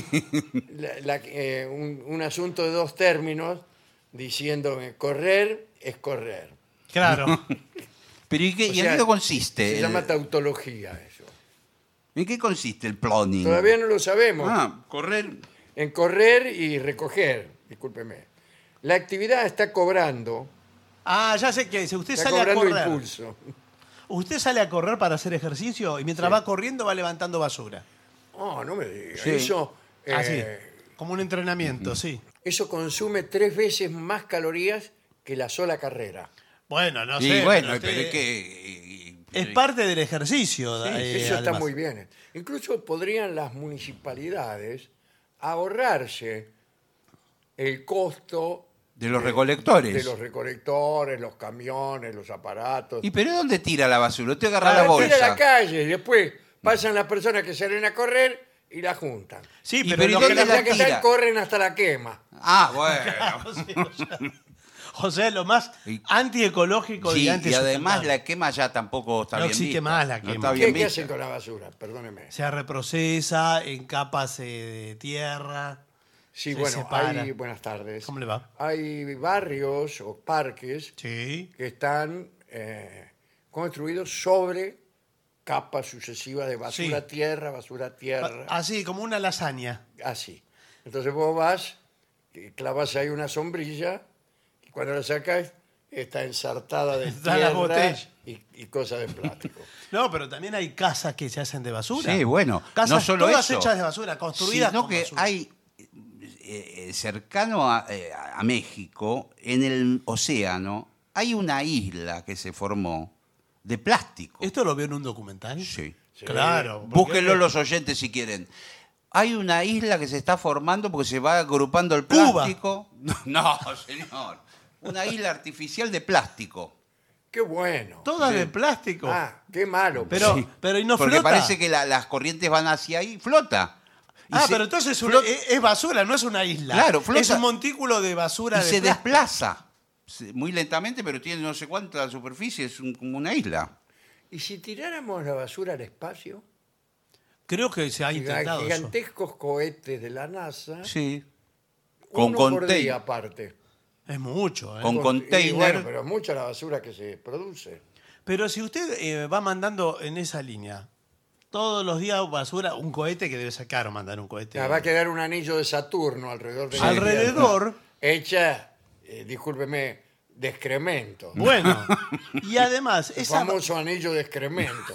un asunto de dos términos, diciendo que correr es correr. Claro. Pero ¿y, O en sea, qué consiste? Se llama tautología eso. ¿En qué consiste el ploning? Todavía no lo sabemos. Correr. En correr y recoger, discúlpeme. La actividad está cobrando, Ya sé que usted está sale a cobrando correr. impulso. Usted sale a correr para hacer ejercicio y mientras Sí. va corriendo va levantando basura. Oh, no me diga. Sí. Eso, Así. Como un entrenamiento, sí. eso consume 3 veces más calorías que la sola carrera. Bueno, no Y sé. bueno, pero pero usted- es que... Es parte del ejercicio. Eso está además. muy bien. Incluso podrían las municipalidades ahorrarse el costo De los recolectores. de los recolectores, los camiones, los aparatos. ¿Y pero dónde tira la basura? Usted agarra la Tira a bolsa. la calle y después pasan las personas que salen a correr y la juntan. Sí, ¿Y pero, pero lo ¿y que dónde Y la- ya que tira? están, corren hasta la quema. Bueno. O sea, lo más Y- antiecológico Sí, y y antisustentable. además la quema ya tampoco está No bien existe vista. más la No quema. está ¿Qué, bien qué vista. hacen con la basura? Perdóneme. Se reprocesa en capas de tierra. Sí, Se bueno, separa. buenas tardes. ¿Cómo le va? Hay barrios o parques Sí. que están construidos sobre capas sucesivas de basura, Sí. basura, tierra, Así, como una lasaña. así. Entonces vos vas, clavas ahí una sombrilla, y cuando la sacas está ensartada de Está la tierra botella. y cosas de plástico. No, pero también hay casas que se hacen de basura. Sí, bueno, Casas no solo todas eso, hechas de basura, construidas sino con que basura. hay cercano a México, en el océano, hay una isla que se formó de plástico. ¿Esto lo vio en un documental? Sí. Claro. porque- Búsquenlo los oyentes si quieren. Hay una isla que se está formando porque se va agrupando el Cuba. plástico. No, señor. Una isla artificial de plástico. ¡Qué bueno! Todas Sí. de plástico. Qué malo. pero, Sí. pero ¿y no Porque flota? parece que las corrientes van hacia ahí, flota. Y se- Pero entonces flota- es basura, no es una isla. Claro, flota. Es un montículo de basura y de se plástico. desplaza. Muy lentamente, pero tiene no sé cuánta superficie, es como una isla. ¿Y si tiráramos la basura al espacio? Creo que se ha intentado eso. Gigantescos cohetes de la NASA, Sí. uno Con por contain- día aparte. Es mucho, ¿eh? Con Y container. bueno, pero es mucha la basura que se produce. Pero si usted va mandando en esa línea, todos los días basura, un cohete que debe sacar o mandar un cohete. Va a quedar un anillo de Saturno alrededor de la Alrededor, Tierra, hecha, discúlpeme, de excremento. bueno. Y además, El esa famoso anillo de excremento.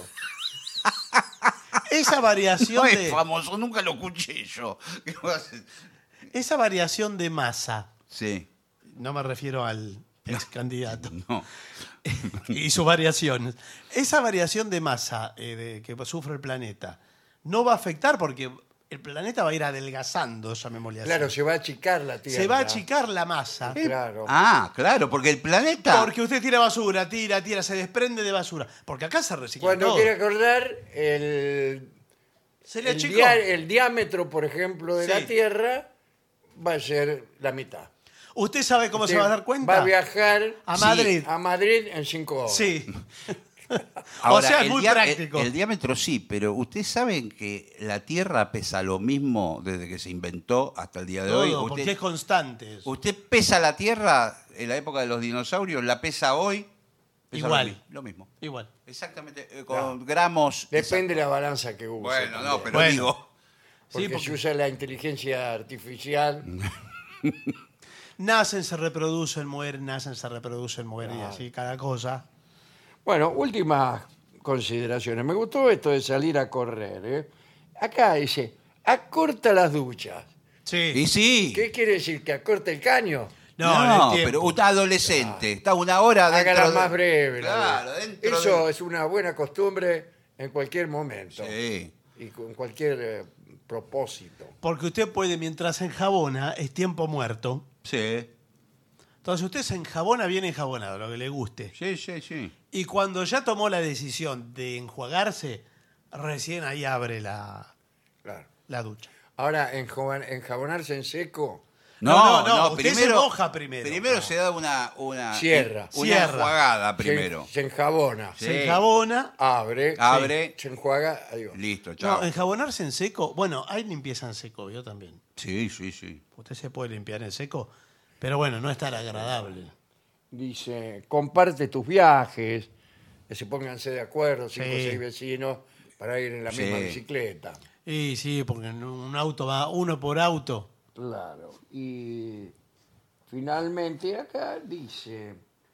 variación No es de famoso, nunca lo escuché yo. ¿Qué va a hacer? esa variación de masa, Sí, no me refiero al ex candidato, no. y sus variaciones. Esa variación de masa que sufre el planeta no va a afectar porque el planeta va a ir adelgazando, llamémosle así. Claro, se va a achicar la Tierra. Se va a achicar la masa. Claro. Claro, porque el planeta... Porque usted tira basura, tira, se desprende de basura. Porque acá se recicla Cuando todo. quiere acordar, el Se le achicó. el diámetro, por ejemplo, de la Sí. Tierra va a ser la mitad. ¿Usted sabe cómo se Usted va a dar cuenta? Va a viajar A Madrid. a Madrid en 5 horas. Sí. O sea, es el muy práctico. El diámetro sí, pero ustedes saben que la Tierra pesa lo mismo desde que se inventó hasta el día de hoy. Todo, porque es constante eso. Usted pesa la Tierra en la época de los dinosaurios, la pesa hoy. Pesa Igual. Lo mismo. Igual. Exactamente, con gramos. Depende de la balanza que use. Bueno, también. no, pero Bueno. digo. Porque, Sí, porque- si usa la inteligencia artificial, Nacen, se reproducen, mueren, nacen, se reproducen, mueren y así, cada cosa. Bueno, últimas consideraciones. Me gustó esto de salir a correr. ¿eh? Acá dice, acorta las duchas. Sí. Y sí. ¿Qué quiere decir? ¿Que acorte el caño? No, en el tiempo. pero usted adolescente, está una hora dentro Hágala de- más breve. la Claro, ducha. dentro Eso de- es una buena costumbre en cualquier momento. Sí. Y con cualquier propósito. Porque usted puede, mientras se enjabona, es tiempo muerto. Sí. Entonces usted se enjabona bien enjabonado, lo que le guste. Sí. Y cuando ya tomó la decisión de enjuagarse, recién ahí abre la Claro. ducha. Ahora, enjabonarse en seco, No, usted se moja primero. Primero se da una Cierra. una Cierra. enjuagada primero. se enjabona, Sí. Se enjabona. abre, Abre. se enjuaga, adiós. Listo, chao. No, enjabonarse en seco. Bueno, hay limpieza en seco, yo también. Sí. Usted se puede limpiar en seco, pero bueno, no es tan agradable. Dice, comparte tus viajes, que se pónganse de acuerdo, 5 o Sí. 6 vecinos, para ir en la misma Sí. bicicleta. Y sí, porque en un auto va uno por auto. Claro. Y finalmente acá dice,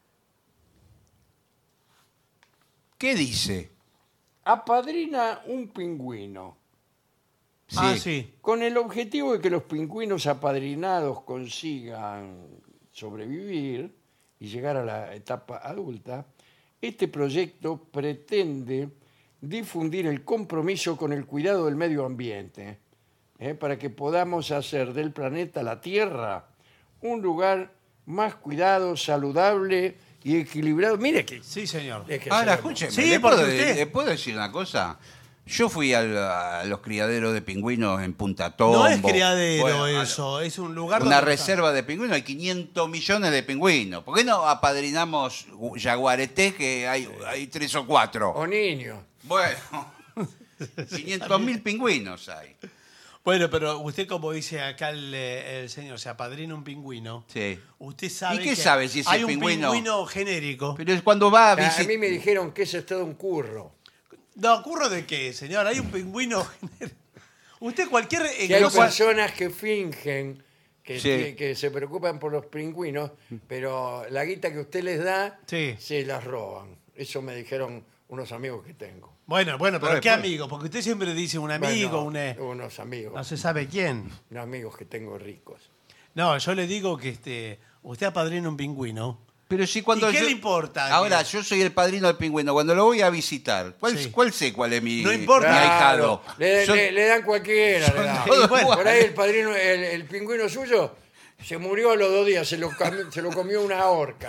¿Qué dice? apadrina un pingüino, Ah, sí. con el objetivo de que los pingüinos apadrinados consigan sobrevivir y llegar a la etapa adulta. Este proyecto pretende difundir el compromiso con el cuidado del medio ambiente, para que podamos hacer del planeta la Tierra un lugar más cuidado, saludable y equilibrado. Mire que... Sí, señor. es que Ahora, sabemos. escúcheme, Sí, ¿le porque puedo, usted- le puedo decir una cosa? Yo fui a los criaderos de pingüinos en Punta Tombo. No es criadero Bueno, eso, es un lugar Una donde reserva de pingüinos, hay 500 millones de pingüinos. ¿Por qué no apadrinamos yaguareté, que hay 3 o 4? O niños. Bueno, 500.000 pingüinos hay. Bueno, pero usted, como dice acá el señor, se apadrina un pingüino. Sí. Usted sabe ¿Y qué que sabe si ese hay un pingüino- pingüino genérico. Pero es cuando va a A visitar... mí me dijeron que eso es todo un curro. No, ¿curro de qué, señor? Hay un pingüino genérico. Usted cualquier... Que hay no, cual- personas que fingen que, Sí. que se preocupan por los pingüinos, pero la guita que usted les da Sí. se las roban. Eso me dijeron unos amigos que tengo. Bueno, pero Puede, ¿qué puede. amigo? Porque usted siempre dice un amigo, Bueno, unos amigos, no se sabe quién. unos amigos que tengo ricos. No, yo le digo que usted apadrina un pingüino. Pero si cuando ¿Y qué yo- le importa? Ahora, Que- yo soy el padrino del pingüino. Cuando lo voy a visitar, ¿cuál Sí. cuál es mi, No importa. mi ahijado? Le, Son- le dan cualquiera. le dan. todos Por iguales. ahí el padrino, el pingüino suyo, se murió a los 2 días, se lo comió una orca.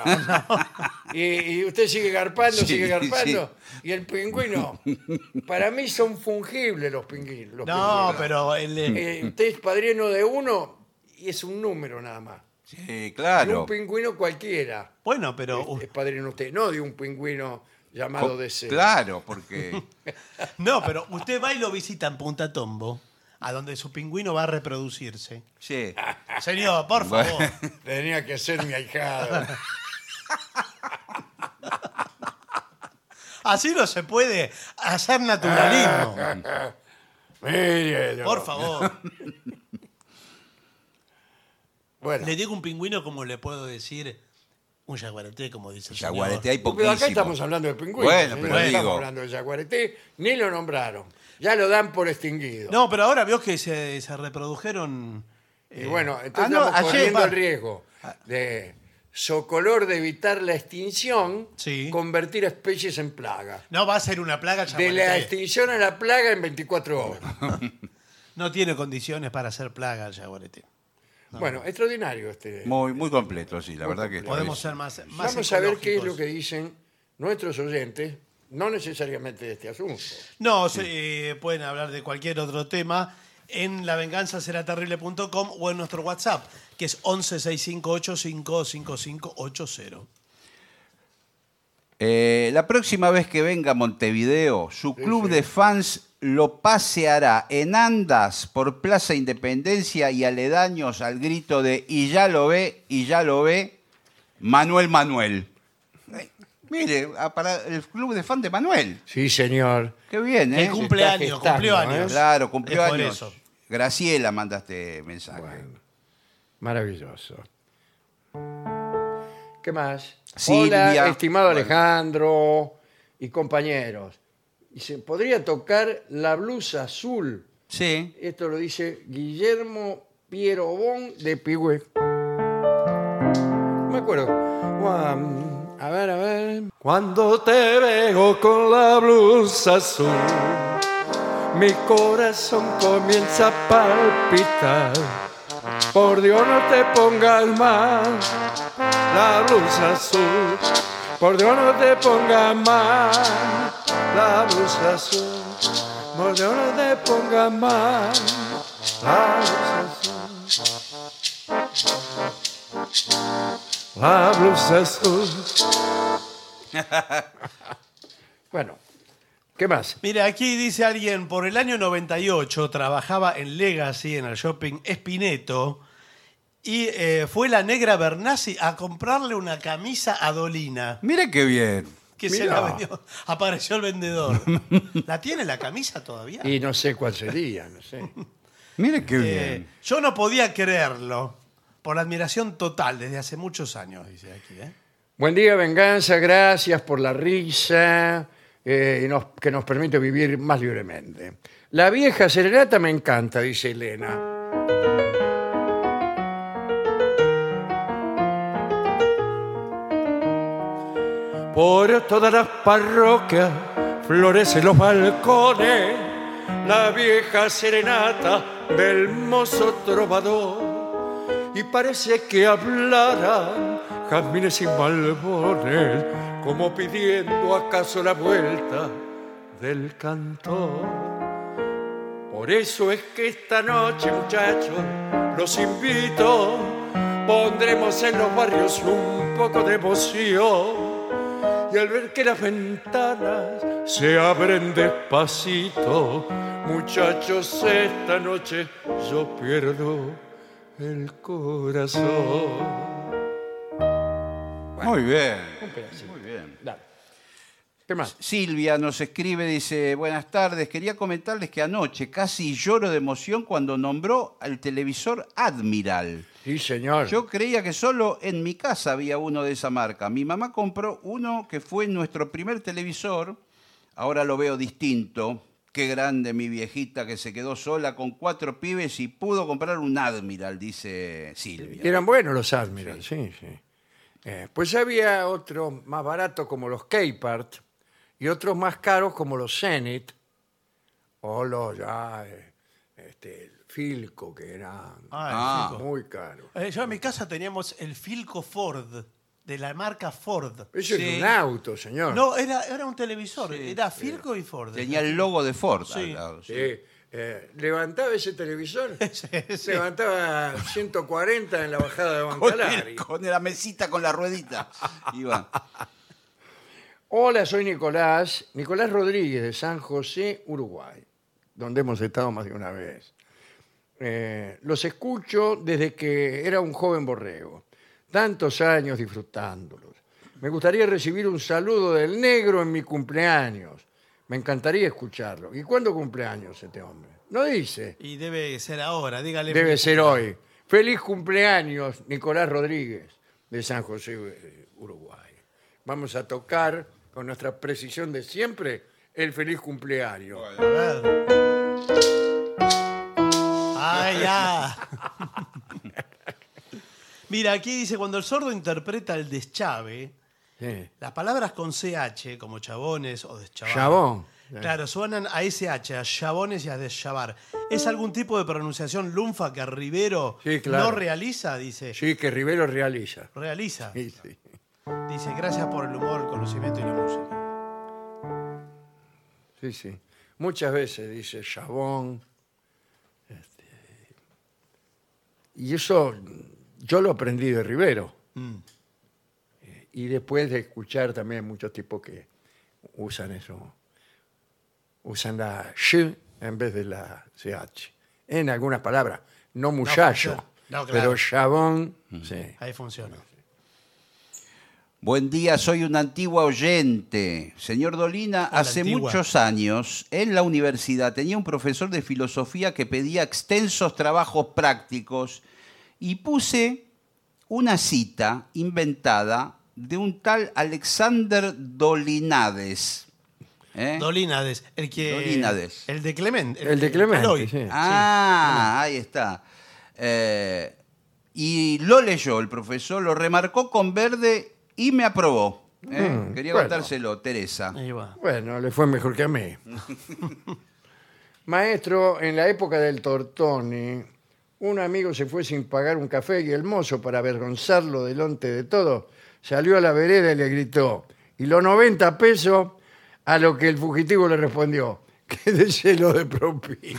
Y usted sigue garpando, Sí, sigue garpando. Y el pingüino, para mí son fungibles los pingüinos. No, pingüinos. pero Usted es padrino de uno y es un número nada más. Sí, De claro. un pingüino cualquiera bueno, pero es padrino usted, no de un pingüino llamado DC. Claro, porque... no, pero usted va y lo visita en Punta Tombo, a donde su pingüino va a reproducirse. Sí. Señor, por favor. Tenía que ser mi ahijado. Así no se puede hacer naturalismo. Mire, Por favor. Bueno, Le digo un pingüino como le puedo decir un yaguareté, como dice el señor. Yaguareté hay pero poquísimo. acá estamos hablando de pingüinos. Bueno, ¿eh? pero No digo- estamos hablando de jaguareté, ni lo nombraron. Ya lo dan por extinguido. No, pero ahora vio que se reprodujeron. Y bueno, entonces no, estamos ayer- corriendo el riesgo de socolor de evitar la extinción, Sí. convertir especies en plaga. No va a ser una plaga De yaguareté. la extinción a la plaga en 24 horas. No tiene condiciones para ser plaga el yaguareté. Bueno, extraordinario este. Muy, muy completo, sí, la verdad que... Podemos ser más Vamos a ver qué es ecológicos. lo que dicen nuestros oyentes, no necesariamente de este asunto. No, pueden hablar de cualquier otro tema en lavenganzaseraterrible.com o en nuestro WhatsApp, que es 1165855580. La próxima vez que venga a Montevideo, su club de fans lo paseará en andas por Plaza Independencia y aledaños al grito de y ya lo ve, Manuel Manuel. Mire, para el club de fans de Manuel. Sí, señor. Qué bien, ¿eh? El cumpleaños, gestando, cumplió años. Claro, cumplió Es por años. eso. Graciela manda este mensaje. Bueno, maravilloso. ¿Qué más? Silvia. Hola, estimado Bueno. Alejandro y compañeros. Dice, ¿podría tocar La blusa azul? Sí. Esto lo dice Guillermo Pierobón de Pigüé. No me acuerdo. A ver. Cuando te veo con la blusa azul, mi corazón comienza a palpitar. Por Dios no te pongas más la blusa azul. Por Dios no te pongas más la blusa azul. Por Dios no te pongas más la blusa azul. La blusa azul. Bueno, ¿qué más? Mira, aquí dice alguien, por el año 98 trabajaba en Legacy, en el shopping Espineto, y fue la negra Bernasi a comprarle una camisa a Dolina, Mire qué bien. que se Mirá. la vendió. Apareció el vendedor. ¿La tiene la camisa todavía? Y no sé cuál sería, no sé. Mire qué bien. Yo no podía creerlo, por la admiración total desde hace muchos años, dice aquí. Buen día, Venganza, gracias por la risa que nos permite vivir más libremente. La vieja serenata me encanta, dice Elena. Por todas las parroquias florecen los balcones, la vieja serenata del mozo trovador. Y parece que hablaran jazmines y malbones, como pidiendo acaso la vuelta del cantor. Por eso es que esta noche, muchachos, los invito, pondremos en los barrios un poco de emoción. Y al ver que las ventanas se abren despacito, muchachos, esta noche yo pierdo el corazón. Muy bien. Un pedacito. Muy bien. Dale. ¿Qué más? Silvia nos escribe, dice, buenas tardes, quería comentarles que anoche casi lloro de emoción cuando nombró al televisor Admiral. Sí, señor. Yo creía que solo en mi casa había uno de esa marca. Mi mamá compró uno que fue nuestro primer televisor, ahora lo veo distinto. Qué grande mi viejita que se quedó sola con 4 pibes y pudo comprar un Admiral, dice Silvia. Eran buenos los Admiral, sí. Pues había otros más baratos como los Capart y otros más caros como los Zenith o los Filco, que eran Ah. El Filco. muy caros. Yo en mi casa teníamos el Filco Ford, de la marca Ford. Eso Sí. es un auto, señor. No, era un televisor, era Filco y Ford. Tenía el logo de Ford. Sí. al lado, sí. Levantaba ese televisor, Sí. levantaba 140 en la bajada de Bancalari. Con la mesita, con la ruedita. Iba. Hola, soy Nicolás Rodríguez de San José, Uruguay, donde hemos estado más de una vez. Los escucho desde que era un joven borrego, tantos años disfrutándolos. Me gustaría recibir un saludo del negro en mi cumpleaños. Me encantaría escucharlo. ¿Y cuándo cumpleaños este hombre? No dice. Y debe ser ahora, dígale. Debe ser hoy. Feliz cumpleaños, Nicolás Rodríguez, de San José, Uruguay. Vamos a tocar, con nuestra precisión de siempre, el feliz cumpleaños. A ver. ¡Ay, ya! Mira, aquí dice, cuando el sordo interpreta el deschave, Sí. las palabras con CH, como chabones o deschavar. Chabón. Claro, suenan a SH, a chabones y a deschavar. ¿Es algún tipo de pronunciación lunfa que Rivero Sí, claro. no realiza? Dice. Sí, que Rivero realiza. Realiza. Sí, sí. Dice, gracias por el humor, el conocimiento y la música. Sí. Muchas veces dice chabón. Y eso yo lo aprendí de Rivero. Y después de escuchar también muchos tipos que usan eso, usan la sh en vez de la ch. En algunas palabras, no muchacho, funciona. No, claro. pero chabón, sí. Ahí funciona. Buen día, soy un antiguo oyente. Señor Dolina, Hola, hace antigua. muchos años en la universidad tenía un profesor de filosofía que pedía extensos trabajos prácticos y puse una cita inventada de un tal Alexander Dolinades. ¿Eh? Dolinades, el que. Dolinades. El de Clemente. El de Clemente, Aloy. sí. Ahí está. Y lo leyó el profesor, lo remarcó con verde y me aprobó. Quería bueno. contárselo, Teresa. Ahí va. Bueno, le fue mejor que a mí. Maestro, en la época del Tortoni, un amigo se fue sin pagar un café y el mozo, para avergonzarlo delante de todo, salió a la vereda y le gritó, ¿y los 90 pesos? A lo que el fugitivo le respondió, quédeselo de propina.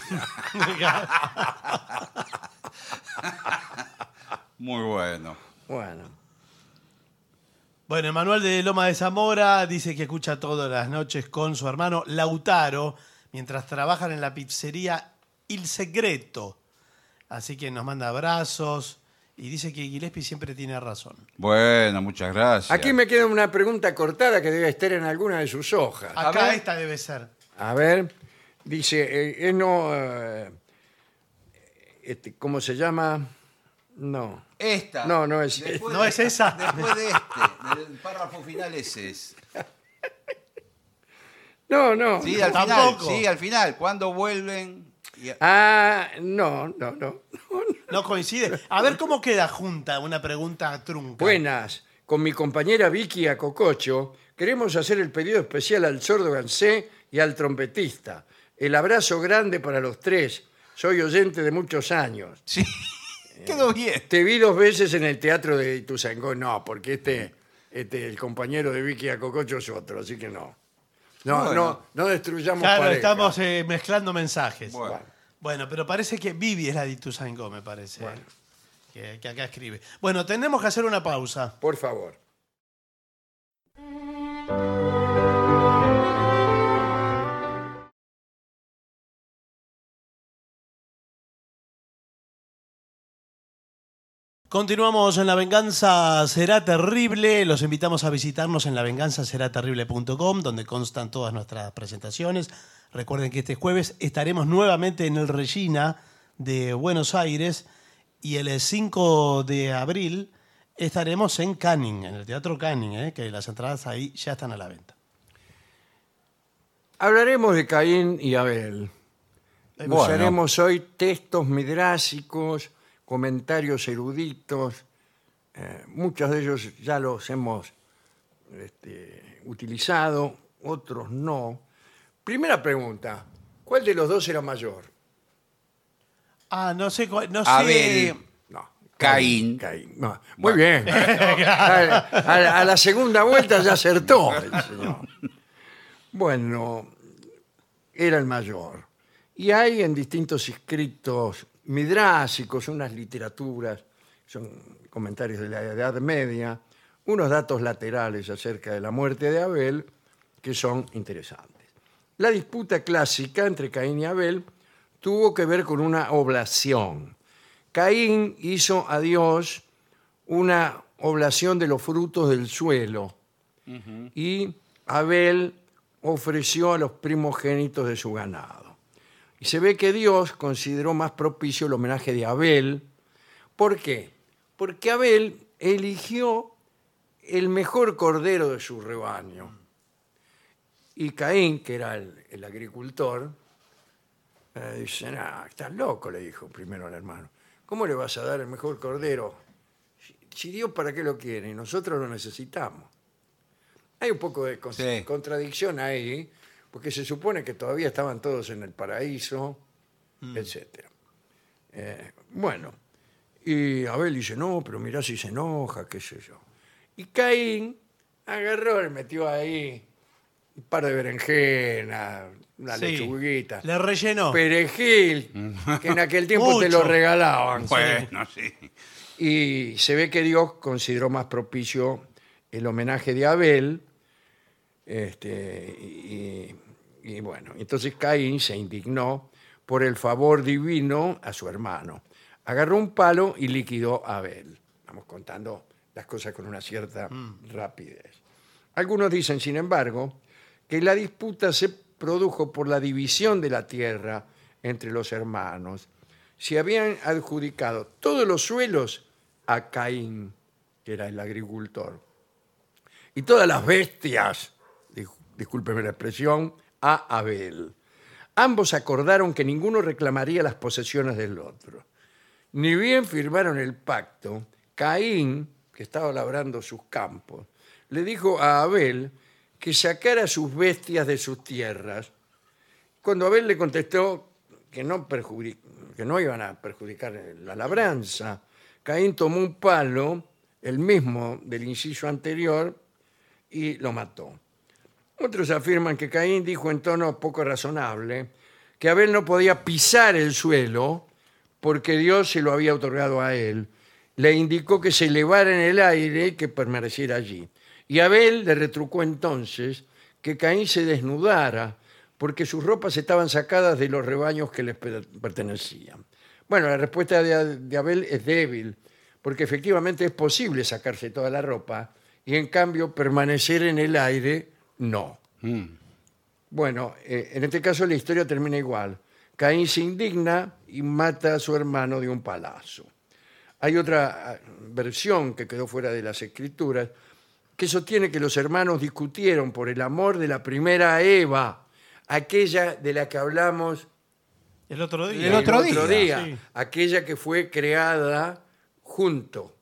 Muy bueno. Bueno, Bueno, Emanuel de Loma de Zamora dice que escucha todas las noches con su hermano Lautaro mientras trabajan en la pizzería Il Segreto. Así que nos manda abrazos y dice que Gillespie siempre tiene razón. Bueno, muchas gracias. aquí me queda una pregunta cortada que debe estar en alguna de sus hojas. Acá ver. esta debe ser. A ver, dice, no, ¿cómo se llama? No. Esta. No es Después ¿No es esa? Después de el párrafo final ese es. No. Sí, al final. Tampoco. Sí, al final. Cuando vuelven. No. No coincide. A ver cómo queda junta una pregunta trunca. Buenas. Con mi compañera Vicky Acococho queremos hacer el pedido especial al sordo Gansé y al trompetista. El abrazo grande para los tres. Soy oyente de muchos años. Sí. Quedó bien. Te vi 2 veces en el teatro de Ituzaingó. No, porque el compañero de Vicky Acococho es otro, así que no. Bueno. No destruyamos Claro, pareja. estamos mezclando mensajes. Bueno. Bueno, pero parece que Vivi es la de Ituzaingó, me parece. Bueno. Que acá escribe. Bueno, tenemos que hacer una pausa. Por favor. Continuamos en La Venganza Será Terrible. Los invitamos a visitarnos en lavenganzaseraterrible.com, donde constan todas nuestras presentaciones. Recuerden que este jueves estaremos nuevamente en el Regina de Buenos Aires y el 5 de abril estaremos en Canning, en el Teatro Canning, que las entradas ahí ya están a la venta. Hablaremos de Caín y Abel. Bueno. Usaremos hoy textos midrásicos, comentarios eruditos. Muchos de ellos ya los hemos utilizado, otros no. Primera pregunta, ¿cuál de los dos era mayor? No sé, no sé. Abel. No, Caín. No, muy bien. A la segunda vuelta ya acertó el señor. Bueno, era el mayor. Y hay en distintos escritos midrásicos, unas literaturas, son comentarios de la Edad Media, unos datos laterales acerca de la muerte de Abel que son interesantes. La disputa clásica entre Caín y Abel tuvo que ver con una oblación. Caín hizo a Dios una oblación de los frutos del suelo y Abel ofreció a los primogénitos de su ganado. Y se ve que Dios consideró más propicio el homenaje de Abel. ¿Por qué? Porque Abel eligió el mejor cordero de su rebaño. Y Caín, que era el agricultor, dice, estás loco, le dijo primero al hermano. ¿Cómo le vas a dar el mejor cordero? Si Dios, ¿para qué lo quiere? Y nosotros lo necesitamos. Hay un poco de Sí. contradicción ahí, porque se supone que todavía estaban todos en el paraíso, etc. Bueno, y Abel dice, no, pero mirá si se enoja, qué sé yo. Y Caín agarró, le metió ahí un par de berenjenas, una Sí. lechuguita, Le rellenó. perejil, que en aquel tiempo te Mucho. lo regalaban. Bueno, sí. Y se ve que Dios consideró más propicio el homenaje de Abel. Y bueno, entonces Caín se indignó por el favor divino a su hermano. Agarró un palo y liquidó a Abel. Vamos contando las cosas con una cierta rapidez. Algunos dicen, sin embargo, que la disputa se produjo por la división de la tierra entre los hermanos. Se habían adjudicado todos los suelos a Caín, que era el agricultor, y todas las bestias, discúlpeme la expresión, a Abel. Ambos acordaron que ninguno reclamaría las posesiones del otro. Ni bien firmaron el pacto, Caín, que estaba labrando sus campos, le dijo a Abel que sacara sus bestias de sus tierras. Cuando Abel le contestó que no iban a perjudicar la labranza, Caín tomó un palo, el mismo del inciso anterior, y lo mató. Otros afirman que Caín dijo en tono poco razonable que Abel no podía pisar el suelo porque Dios se lo había otorgado a él. Le indicó que se elevara en el aire y que permaneciera allí. Y Abel le retrucó entonces que Caín se desnudara porque sus ropas estaban sacadas de los rebaños que les pertenecían. Bueno, la respuesta de Abel es débil, porque efectivamente es posible sacarse toda la ropa y en cambio permanecer en el aire, no. Bueno, en este caso la historia termina igual. Caín se indigna y mata a su hermano de un palazo. Hay otra versión que quedó fuera de las escrituras que sostiene que los hermanos discutieron por el amor de la primera Eva, aquella de la que hablamos El otro día. El otro día. Sí. aquella que fue creada junto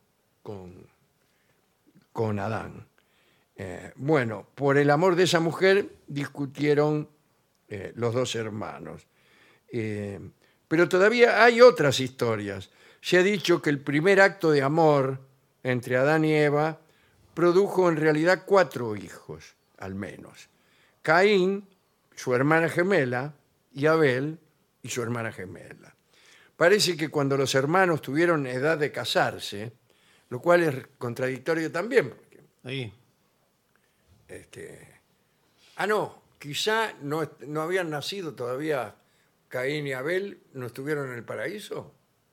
con Adán. Bueno, por el amor de esa mujer discutieron los dos hermanos. Pero todavía hay otras historias. Se ha dicho que el primer acto de amor entre Adán y Eva produjo en realidad 4 hijos, al menos. Caín, su hermana gemela, y Abel y su hermana gemela. Parece que cuando los hermanos tuvieron edad de casarse, lo cual es contradictorio también, porque Sí. no, quizá no habían nacido todavía Caín y Abel, ¿no estuvieron en el paraíso?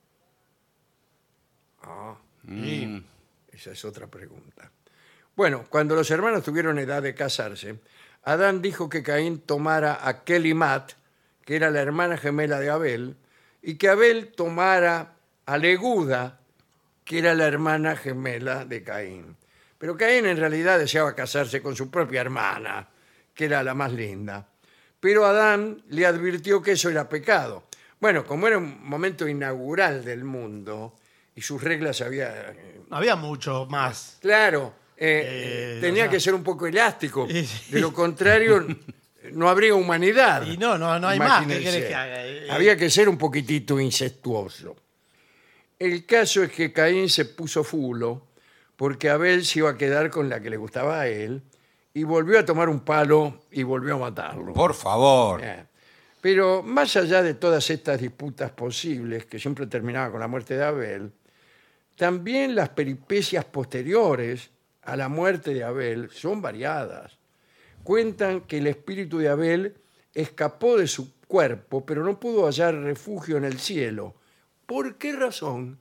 Sí. Esa es otra pregunta. Bueno, cuando los hermanos tuvieron edad de casarse, Adán dijo que Caín tomara a Kelimat, que era la hermana gemela de Abel, y que Abel tomara a Leguda, que era la hermana gemela de Caín. Pero Caín en realidad deseaba casarse con su propia hermana, que era la más linda. Pero Adán le advirtió que eso era pecado. Bueno, como era un momento inaugural del mundo y sus reglas No había mucho más. Claro, tenía que ser un poco elástico. De lo contrario, no habría humanidad. Y no hay más. ¿Qué Imagínense. querés que haga? Había que ser un poquitito incestuoso. El caso es que Caín se puso fulo porque Abel se iba a quedar con la que le gustaba a él y volvió a tomar un palo y volvió a matarlo. Por favor. Pero más allá de todas estas disputas posibles, que siempre terminaban con la muerte de Abel, también las peripecias posteriores a la muerte de Abel son variadas. Cuentan que el espíritu de Abel escapó de su cuerpo, pero no pudo hallar refugio en el cielo. ¿Por qué razón?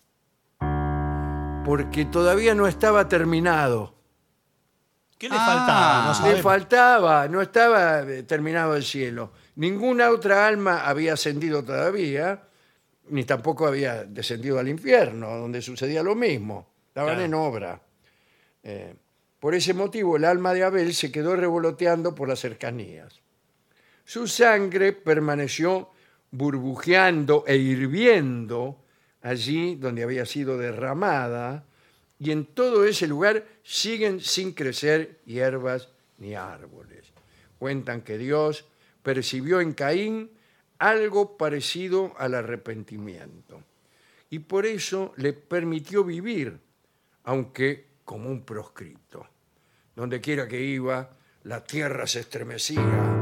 Porque todavía no estaba terminado. ¿Qué le faltaba? No Le sabemos. faltaba, no estaba terminado el cielo. Ninguna otra alma había ascendido todavía, ni tampoco había descendido al infierno, donde sucedía lo mismo. Estaban Claro. en obra. Por ese motivo, el alma de Abel se quedó revoloteando por las cercanías. Su sangre permaneció burbujeando e hirviendo allí donde había sido derramada, y en todo ese lugar siguen sin crecer hierbas ni árboles. Cuentan que Dios percibió en Caín algo parecido al arrepentimiento, y por eso le permitió vivir, aunque como un proscrito. Donde quiera que iba, la tierra se estremecía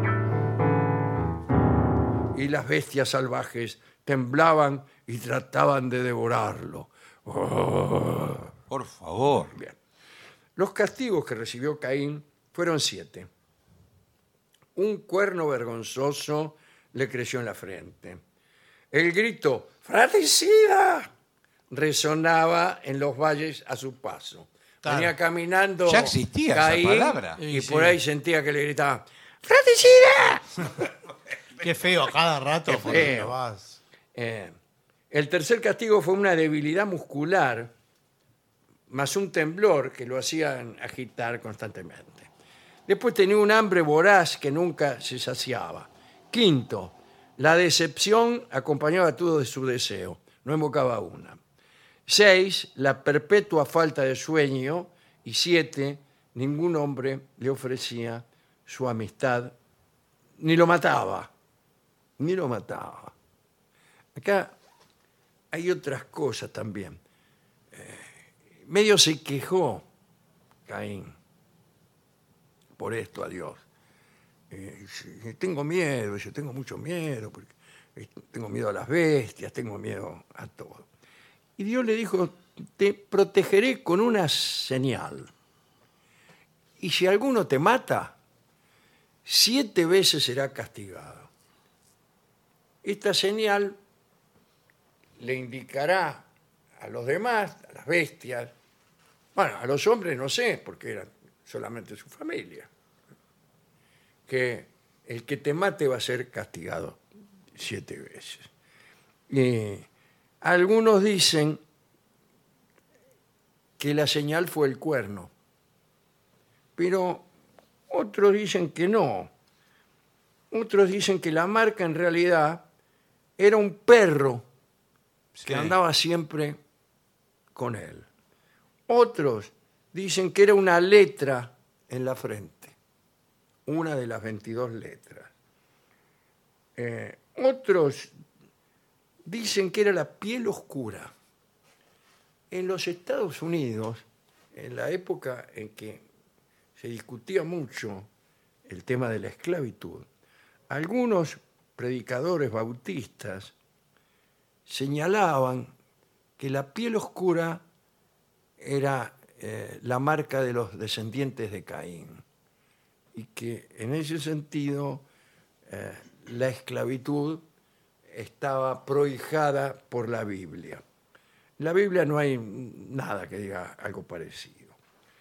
y las bestias salvajes temblaban y trataban de devorarlo. Por favor. Bien. Los castigos que recibió Caín fueron 7. Un cuerno vergonzoso le creció en la frente. El grito «¡Fratricida!» resonaba en los valles a su paso. Claro. Venía caminando Ya existía esa Caín palabra. y Sí, por sí. ahí sentía que le gritaban «¡Fratricida!». Qué feo, a cada rato. Qué por feo. donde vas. El tercer castigo fue una debilidad muscular más un temblor que lo hacían agitar constantemente. Después tenía un hambre voraz que nunca se saciaba. Quinto, la decepción acompañaba todo de su deseo, no invocaba una. 6, la perpetua falta de sueño. Y 7, ningún hombre le ofrecía su amistad, ni lo mataba, ni lo mataba. Acá hay otras cosas también. Medio se quejó Caín por esto a Dios. Tengo miedo, yo tengo mucho miedo, porque tengo miedo a las bestias, tengo miedo a todo. Y Dios le dijo, te protegeré con una señal. Y si alguno te mata, 7 veces será castigado. Esta señal le indicará a los demás, a las bestias, bueno, a los hombres no sé, porque eran solamente su familia, que el que te mate va a ser castigado 7 veces. Algunos dicen que la señal fue el cuerno, pero otros dicen que no. Otros dicen que la marca en realidad era un perro que andaba siempre con él. Otros dicen que era una letra en la frente, una de las 22 letras. Otros dicen que era la piel oscura. En los Estados Unidos, en la época en que se discutía mucho el tema de la esclavitud, algunos predicadores bautistas señalaban que la piel oscura era la marca de los descendientes de Caín y que en ese sentido la esclavitud estaba prohijada por la Biblia. En la Biblia no hay nada que diga algo parecido.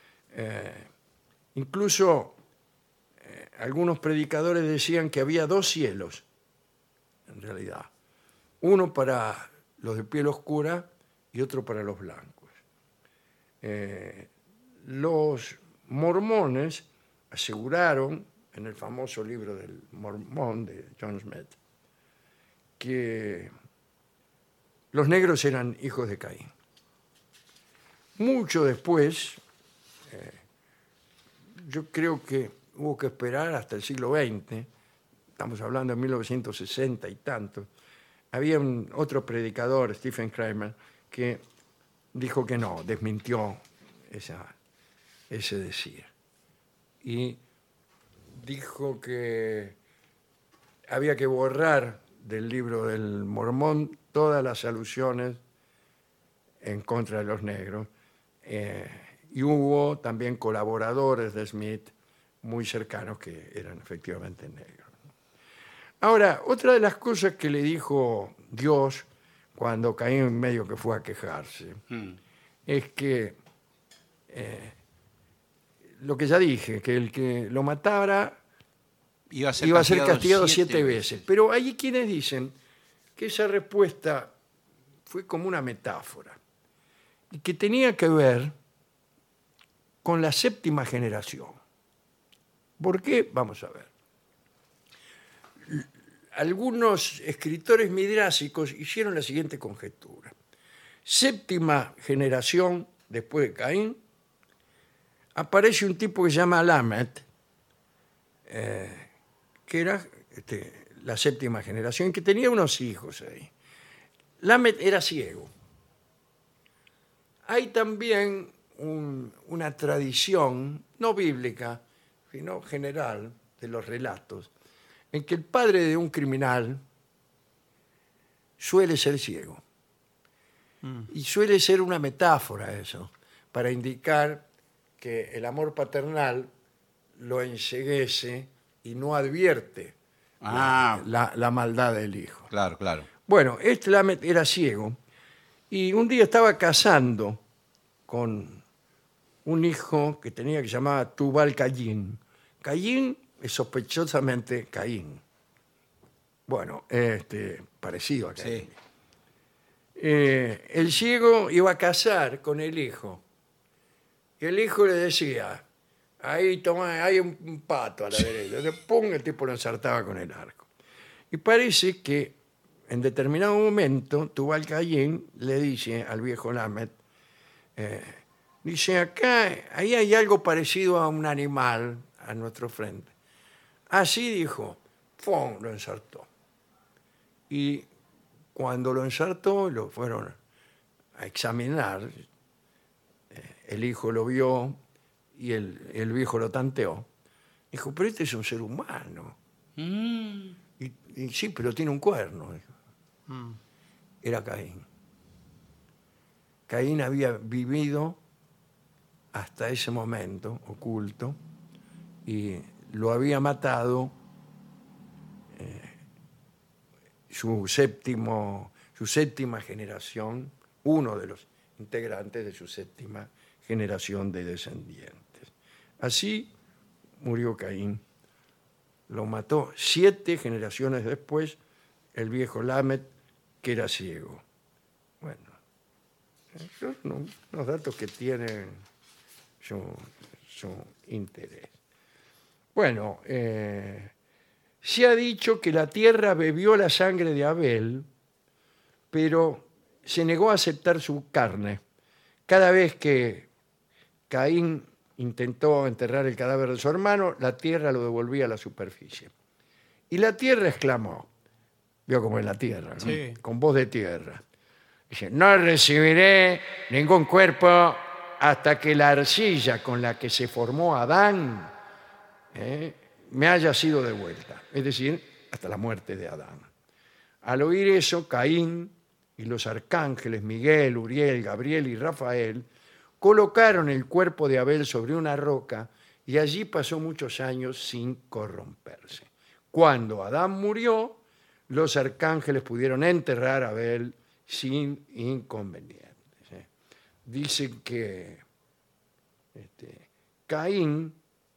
Incluso algunos predicadores decían que había 2 cielos, en realidad. Uno para los de piel oscura y otro para los blancos. Los mormones aseguraron, en el famoso libro del Mormón de John Smith, que los negros eran hijos de Caín. Mucho después, yo creo que hubo que esperar hasta el siglo XX, estamos hablando de 1960 y tanto, había otro predicador, Stephen Kramer, que dijo que no, desmintió ese decir. Y dijo que había que borrar del libro del Mormón todas las alusiones en contra de los negros. Y hubo también colaboradores de Smith muy cercanos que eran efectivamente negros. Ahora, otra de las cosas que le dijo Dios cuando Caín medio que fue a quejarse es que lo que ya dije, que el que lo matara iba a ser castigado 7 veces. Pero hay quienes dicen que esa respuesta fue como una metáfora y que tenía que ver con la 7ª generación. ¿Por qué? Vamos a ver. Algunos escritores midrásicos hicieron la siguiente conjetura. 7ª generación después de Caín, aparece un tipo que se llama Lamed, que era la 7ª generación, que tenía unos hijos ahí. Lamed era ciego. Hay también una tradición, no bíblica, sino general, de los relatos, en que el padre de un criminal suele ser ciego. Y suele ser una metáfora eso, para indicar que el amor paternal lo enceguece y no advierte Ah, la maldad del hijo. claro, claro. Bueno, este Lamet era ciego y un día estaba casando con un hijo que tenía que se llamaba Tubal Caín. Caín es sospechosamente Caín. Bueno, parecido a Caín. Sí. El ciego iba a casar con el hijo. Y el hijo le decía, ahí toma, hay un pato a la derecha. Entonces, ¡pum!, el tipo lo ensartaba con el arco. Y parece que en determinado momento, Tubal Caín le dice al viejo Lamet, dice, ahí hay algo parecido a un animal a nuestro frente. Así dijo, ¡pum!, lo ensartó. Y cuando lo ensartó, lo fueron a examinar. El hijo lo vio y el viejo lo tanteó. Dijo, pero este es un ser humano. Y sí, pero tiene un cuerno. Dijo. Era Caín. Caín había vivido hasta ese momento oculto y lo había matado su séptima generación, uno de los integrantes de su séptima generación de descendientes. Así murió Caín. Lo mató 7 generaciones después el viejo Lamet, que era ciego. Bueno, esos son unos datos que tienen su interés. Bueno, se ha dicho que la tierra bebió la sangre de Abel, pero se negó a aceptar su carne. Cada vez que Caín intentó enterrar el cadáver de su hermano, la tierra lo devolvía a la superficie. Y la tierra exclamó, vio como es la tierra, ¿no? Sí. Con voz de tierra. Dice, no recibiré ningún cuerpo hasta que la arcilla con la que se formó Adán me haya sido devuelta. Es decir, hasta la muerte de Adán. Al oír eso, Caín y los arcángeles Miguel, Uriel, Gabriel y Rafael colocaron el cuerpo de Abel sobre una roca y allí pasó muchos años sin corromperse. Cuando Adán murió, los arcángeles pudieron enterrar a Abel sin inconvenientes. Dicen que Caín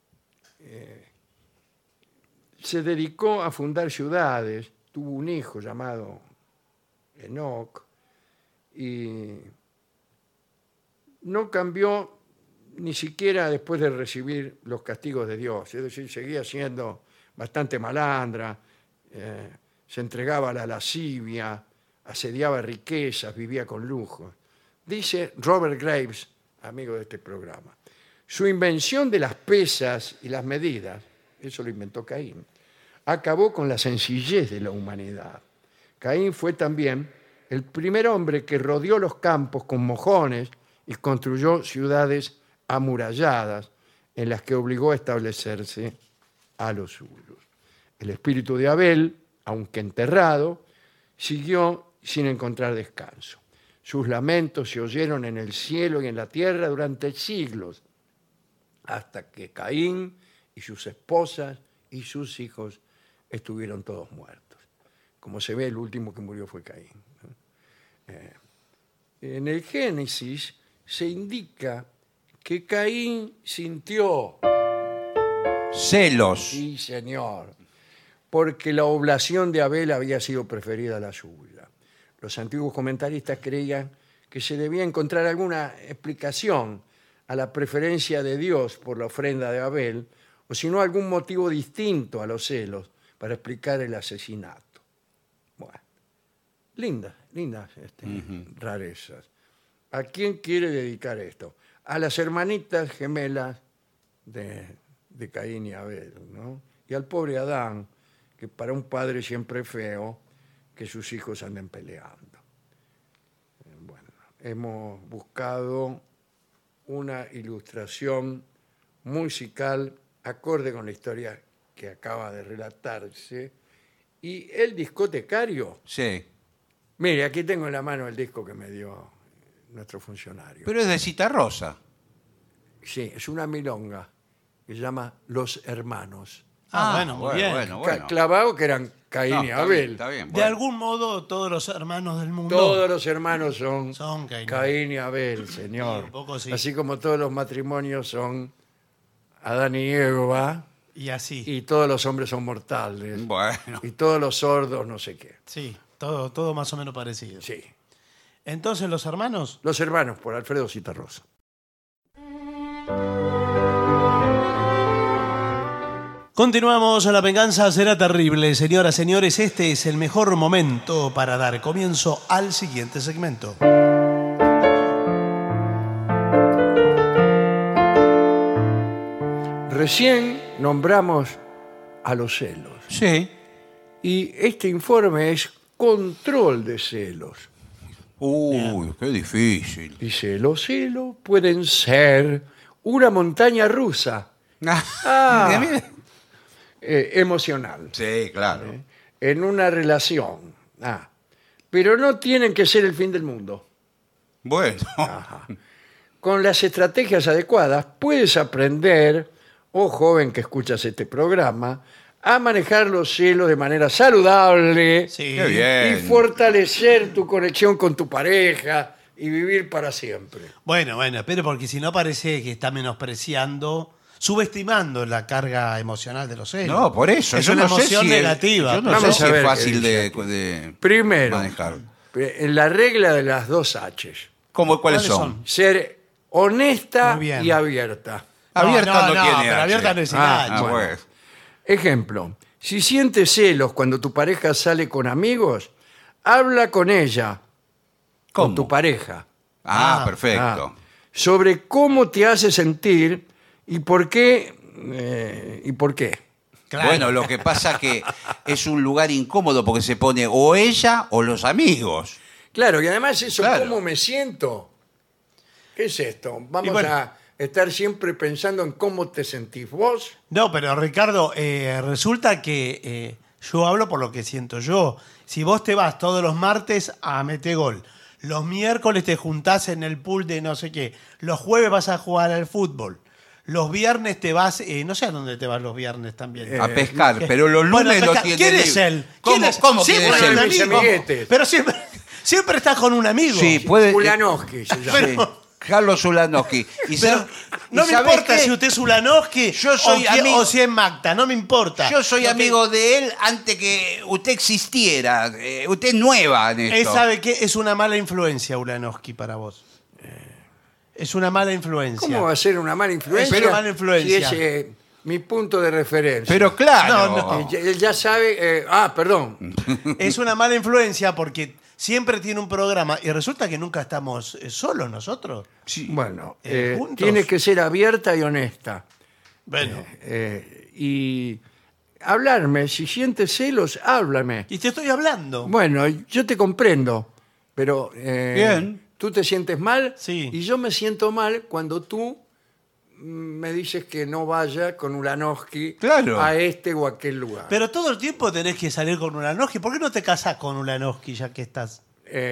se dedicó a fundar ciudades, tuvo un hijo llamado Enoc y no cambió ni siquiera después de recibir los castigos de Dios, es decir, seguía siendo bastante malandra, se entregaba a la lascivia, asediaba riquezas, vivía con lujo. Dice Robert Graves, amigo de este programa, su invención de las pesas y las medidas, eso lo inventó Caín, acabó con la sencillez de la humanidad. Caín fue también el primer hombre que rodeó los campos con mojones y construyó ciudades amuralladas en las que obligó a establecerse a los suyos. El espíritu de Abel, aunque enterrado, siguió sin encontrar descanso. Sus lamentos se oyeron en el cielo y en la tierra durante siglos, hasta que Caín y sus esposas y sus hijos estuvieron todos muertos. Como se ve, el último que murió fue Caín. En el Génesis se indica que Caín sintió celos. Sí, señor, porque la oblación de Abel había sido preferida a la suya. Los antiguos comentaristas creían que se debía encontrar alguna explicación a la preferencia de Dios por la ofrenda de Abel, o si no algún motivo distinto a los celos para explicar el asesinato. Bueno, lindas rarezas. ¿A quién quiere dedicar esto? A las hermanitas gemelas de Caín y Abel, ¿no? Y al pobre Adán, que para un padre siempre es feo que sus hijos anden peleando. Bueno, hemos buscado una ilustración musical acorde con la historia que acaba de relatarse. Y el discotecario, Sí. mire, aquí tengo en la mano el disco que me dio nuestro funcionario. Pero es de Citarrosa. Sí, es una milonga que se llama Los Hermanos. Bueno, muy bien. Bueno. Clavado que eran Caín No, y está Abel. bien, está bien, De bueno. algún modo, todos los hermanos del mundo. Todos los hermanos son, Son Caín. Caín y Abel, señor. Sí, un poco sí. Así como todos los matrimonios son Adán y Eva, Y así. y todos los hombres son mortales, Bueno. y todos los sordos no sé qué. Sí, todo más o menos parecido. Sí. Entonces, los hermanos. Los Hermanos, por Alfredo Citarrosa. Continuamos, La venganza será terrible. Señoras, señores, este es el mejor momento para dar comienzo al siguiente segmento. Recién nombramos a los celos. Sí. Y este informe es control de celos. Uy, qué difícil. Dice, los celos pueden ser una montaña rusa emocional Sí, claro. en una relación. Pero no tienen que ser el fin del mundo. Bueno. Con las estrategias adecuadas puedes aprender, joven que escuchas este programa, a manejar los celos de manera saludable Sí. Qué bien. y fortalecer tu conexión con tu pareja y vivir para siempre. Bueno, pero porque si no parece que está menospreciando, subestimando la carga emocional de los celos. No, por eso. Es yo una no sé emoción si negativa. yo no Vamos sé a si ver es qué fácil dice de Primero, manejar. en la regla de las 2 H's, ¿Cuáles ¿Cuáles son? son? ser honesta Muy bien. y abierta. Abierta no tiene pero H. abierta no es sin Ah, H. Ah, bueno. bueno. Ejemplo, si sientes celos cuando tu pareja sale con amigos, habla con ella, con ¿Cómo? tu pareja, Ah, perfecto. sobre cómo te hace sentir y por qué. Claro. Bueno, lo que pasa que es un lugar incómodo porque se pone o ella o los amigos. Claro, y además eso, Claro. ¿cómo me siento? ¿Qué es esto? Vamos Y bueno. a estar siempre pensando en cómo te sentís vos. No, pero Ricardo, resulta que yo hablo por lo que siento yo. Si vos te vas todos los martes a Metegol, los miércoles te juntás en el pool de no sé qué, los jueves vas a jugar al fútbol, los viernes te vas, no sé a dónde te vas los viernes también. A pescar, pero los Bueno, lunes lo pesca- tiene ¿Quién libre. es él? ¿Cómo, ¿Quién es? cómo Siempre quién es hay él? un Mis amigo. amiguetes. Pero siempre estás con un amigo. Sí, puede. Ulanowski se llama. Sí, Carlos Ulanowski. Y Pero sa- no y me ¿sabés importa qué? si usted es Ulanowski Yo soy amigo- o si es Magda, no me importa. Yo soy Lo que- amigo de él antes que usted existiera. Usted es nueva en Él esto. sabe que es una mala influencia Ulanowski para vos. Es una mala influencia. ¿Cómo va a ser una mala influencia? Es una mala influencia. Si es mi punto de referencia. Pero claro. No. Él ya sabe. Perdón. Es una mala influencia porque siempre tiene un programa y resulta que nunca estamos solos nosotros. Sí. Bueno, juntos. tienes que ser abierta y honesta. Bueno, Y hablarme. Si sientes celos, háblame. y te estoy hablando. Bueno, yo te comprendo, pero Bien. tú te sientes mal Sí. y yo me siento mal cuando tú me dices que no vaya con Ulanowski Claro. a este o aquel lugar. Pero todo el tiempo tenés que salir con Ulanowski. ¿Por qué no te casás con Ulanowski ya que estás?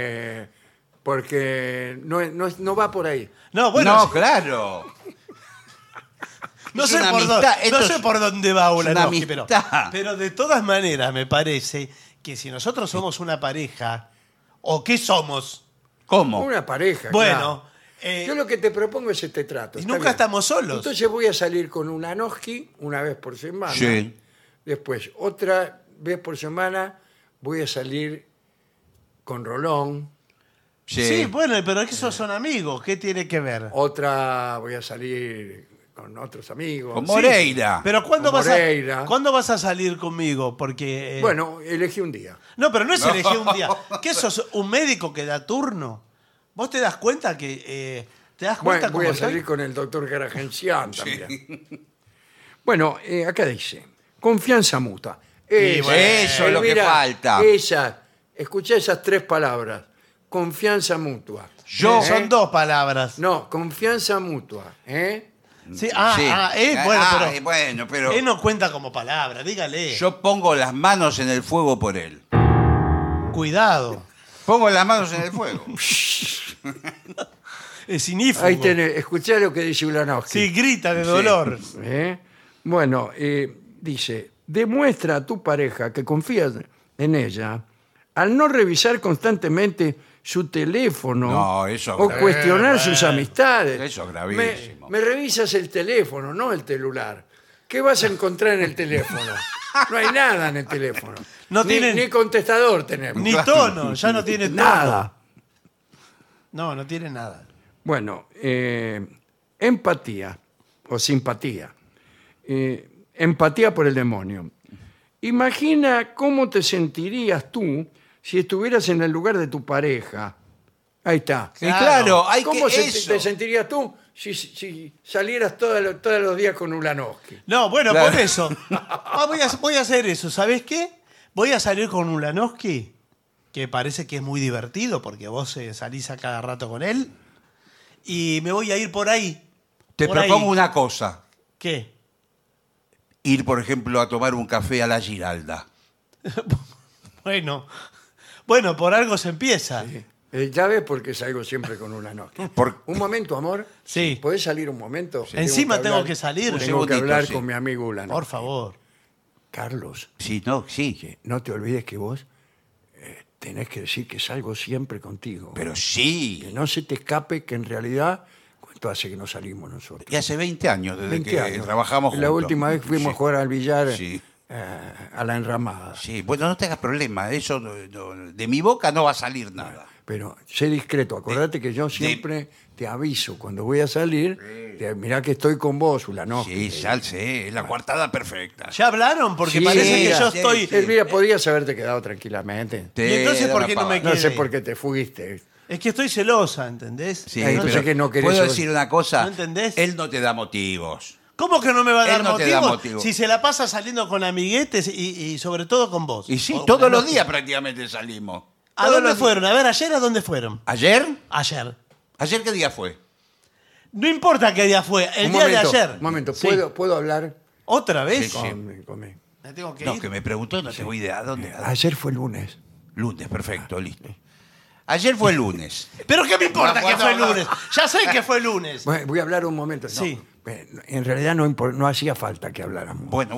Porque no va por ahí. No, bueno, no, claro. no es sé, una por, amistad, no esto sé es- por dónde va es una Ulanowski, pero, amistad. pero de todas maneras me parece que si nosotros somos una pareja, ¿o qué somos? ¿Cómo? Una pareja. Bueno, claro. Yo lo que te propongo es este trato. y ¿está nunca bien? estamos solos. Entonces voy a salir con Ulanowski una vez por semana. Sí. Después, otra vez por semana, voy a salir con Rolón. Sí, bueno, pero esos son amigos. ¿Qué tiene que ver? Otra voy a salir con otros amigos. Con Moreira. Pero ¿cuándo Con vas, Moreira. ¿cuándo vas a salir conmigo? Porque. Bueno, elegí un día. No, pero no es elegir un día. ¿Qué sos? ¿Un médico que da turno? ¿Vos te das cuenta que. ¿Te das cuenta Bueno, voy cómo a salir soy? con el doctor Garagencián también. Bueno, acá dice, confianza mutua. bueno, eso es lo que falta. Escuché esas 3 palabras. Confianza mutua. Yo- Son 2 palabras. No, confianza mutua. Sí, Sí. bueno, bueno, pero él no cuenta como palabra, dígale. yo pongo las manos en el fuego por él. Cuidado. Pongo las manos en el fuego. Es sinífugo. Ahí tenés, escuchá lo que dice Ulanowski. Sí, grita de dolor. ¿Eh? Bueno, dice, demuestra a tu pareja que confías en ella al no revisar constantemente su teléfono No, eso o es grave. cuestionar sus amistades. Eso es gravísimo. Me revisas el teléfono, no el celular. ¿Qué vas a encontrar en el teléfono? No hay nada en el teléfono. No ni, tienen- ni contestador tenemos. Ni tono, ya no tiene tono. Nada. No tiene nada. Bueno, empatía o simpatía. Empatía por el demonio. Imagina cómo te sentirías tú si estuvieras en el lugar de tu pareja. Ahí está. Y claro, hay ¿Cómo que eso. te sentirías tú si salieras todos los días con Ulanowski? No, bueno, Claro. por eso. Voy a hacer eso. ¿Sabés qué? Voy a salir con Ulanowski, que parece que es muy divertido, porque vos salís a cada rato con él. Y me voy a ir por ahí. Te Por propongo ahí. una cosa. ¿Qué? Ir, por ejemplo, a tomar un café a la Giralda. Bueno, por algo se empieza. Ya ves por qué salgo siempre con Ulanowski. Un momento, amor. Sí. ¿Podés salir un momento? Encima tengo que salir. Tengo Un que segundito, hablar sí. con mi amigo Ulanowski. Por favor. Carlos, Sí, no, sí. que no te olvides que vos tenés que decir que salgo siempre contigo. Pero Que sí. no se te escape que en realidad, ¿cuánto hace que no salimos nosotros? Y hace 20 años, desde 20 que años. trabajamos juntos. La última vez fuimos Sí. a jugar al billar Sí. a la enramada. Sí, bueno, no te hagas problema. Eso de mi boca no va a salir nada. Pero sé discreto, acordate que yo siempre te aviso cuando voy a salir, mirá que estoy con vos, Ulanowski. Sí, ya sé, es la coartada perfecta. ¿Ya hablaron? Porque Sí, parece que yo sí, estoy... sí. Elvira, podías haberte quedado tranquilamente. ¿Y entonces da por una qué no pava. me No sé quedé? por qué te fuiste. Es que estoy celosa, ¿entendés? Sí, Ay, pensé pero que no querés ¿puedo saber. decir una cosa? ¿No entendés? Él no te da motivos. ¿Cómo que no me va a dar Él no te da motivos motivo. si se la pasa saliendo con amiguetes y sobre todo con vos? Y sí, O todos los Ulanowski. días prácticamente salimos. ¿A Todos dónde los fueron? A ver, ayer ¿a dónde fueron? días. ¿Ayer? Ayer. ¿Ayer qué día fue? No importa qué día fue, el Un día momento, de ayer. Un momento, Sí. ¿puedo hablar ¿Otra vez? Sí. con mi- Me tengo que No, ir. que me preguntó, no tengo idea. ¿A dónde? Ayer fue lunes. Lunes, perfecto, listo. Ayer fue lunes. ¿Pero qué me importa No, que no, fue no. lunes? Ya sé que fue lunes. Bueno, voy a hablar un momento. No, Sí. en realidad no hacía falta que habláramos. Bueno.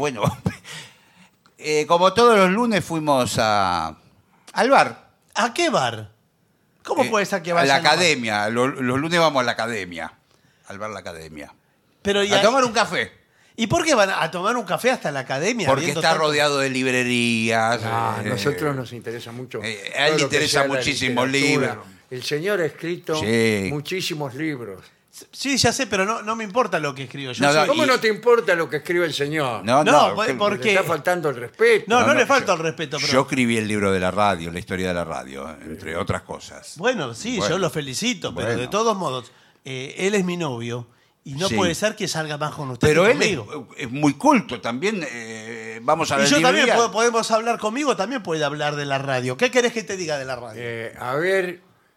Como todos los lunes fuimos al bar. ¿A qué bar? ¿Cómo puede ser que A vaya la al bar? academia. Los lunes vamos a la academia. Al bar La Academia. Pero y A tomar un café. ¿Y por qué van a tomar un café hasta la academia? Porque habiendo está tanto- rodeado de librerías. A nosotros nos interesa mucho. a él todo le lo que interesa sea la muchísimo literatura. libro. El señor ha escrito Sí. muchísimos libros. Sí, ya sé, pero no me importa lo que escribo. Yo No, soy- no, ¿Cómo y- no te importa lo que escribe el señor? No, No, no. ¿por Le qué? está faltando el respeto. No le yo- falta el respeto, pero... Yo escribí el libro de la radio, la historia de la radio, entre otras cosas. Bueno, sí, Bueno. yo lo felicito, pero Bueno. de todos modos, él es mi novio y no Sí. puede ser que salga más con usted Pero que él conmigo. es muy culto también. Vamos a Y la yo también librería. podemos hablar conmigo, también puede hablar de la radio. ¿Qué querés que te diga de la radio? A ver,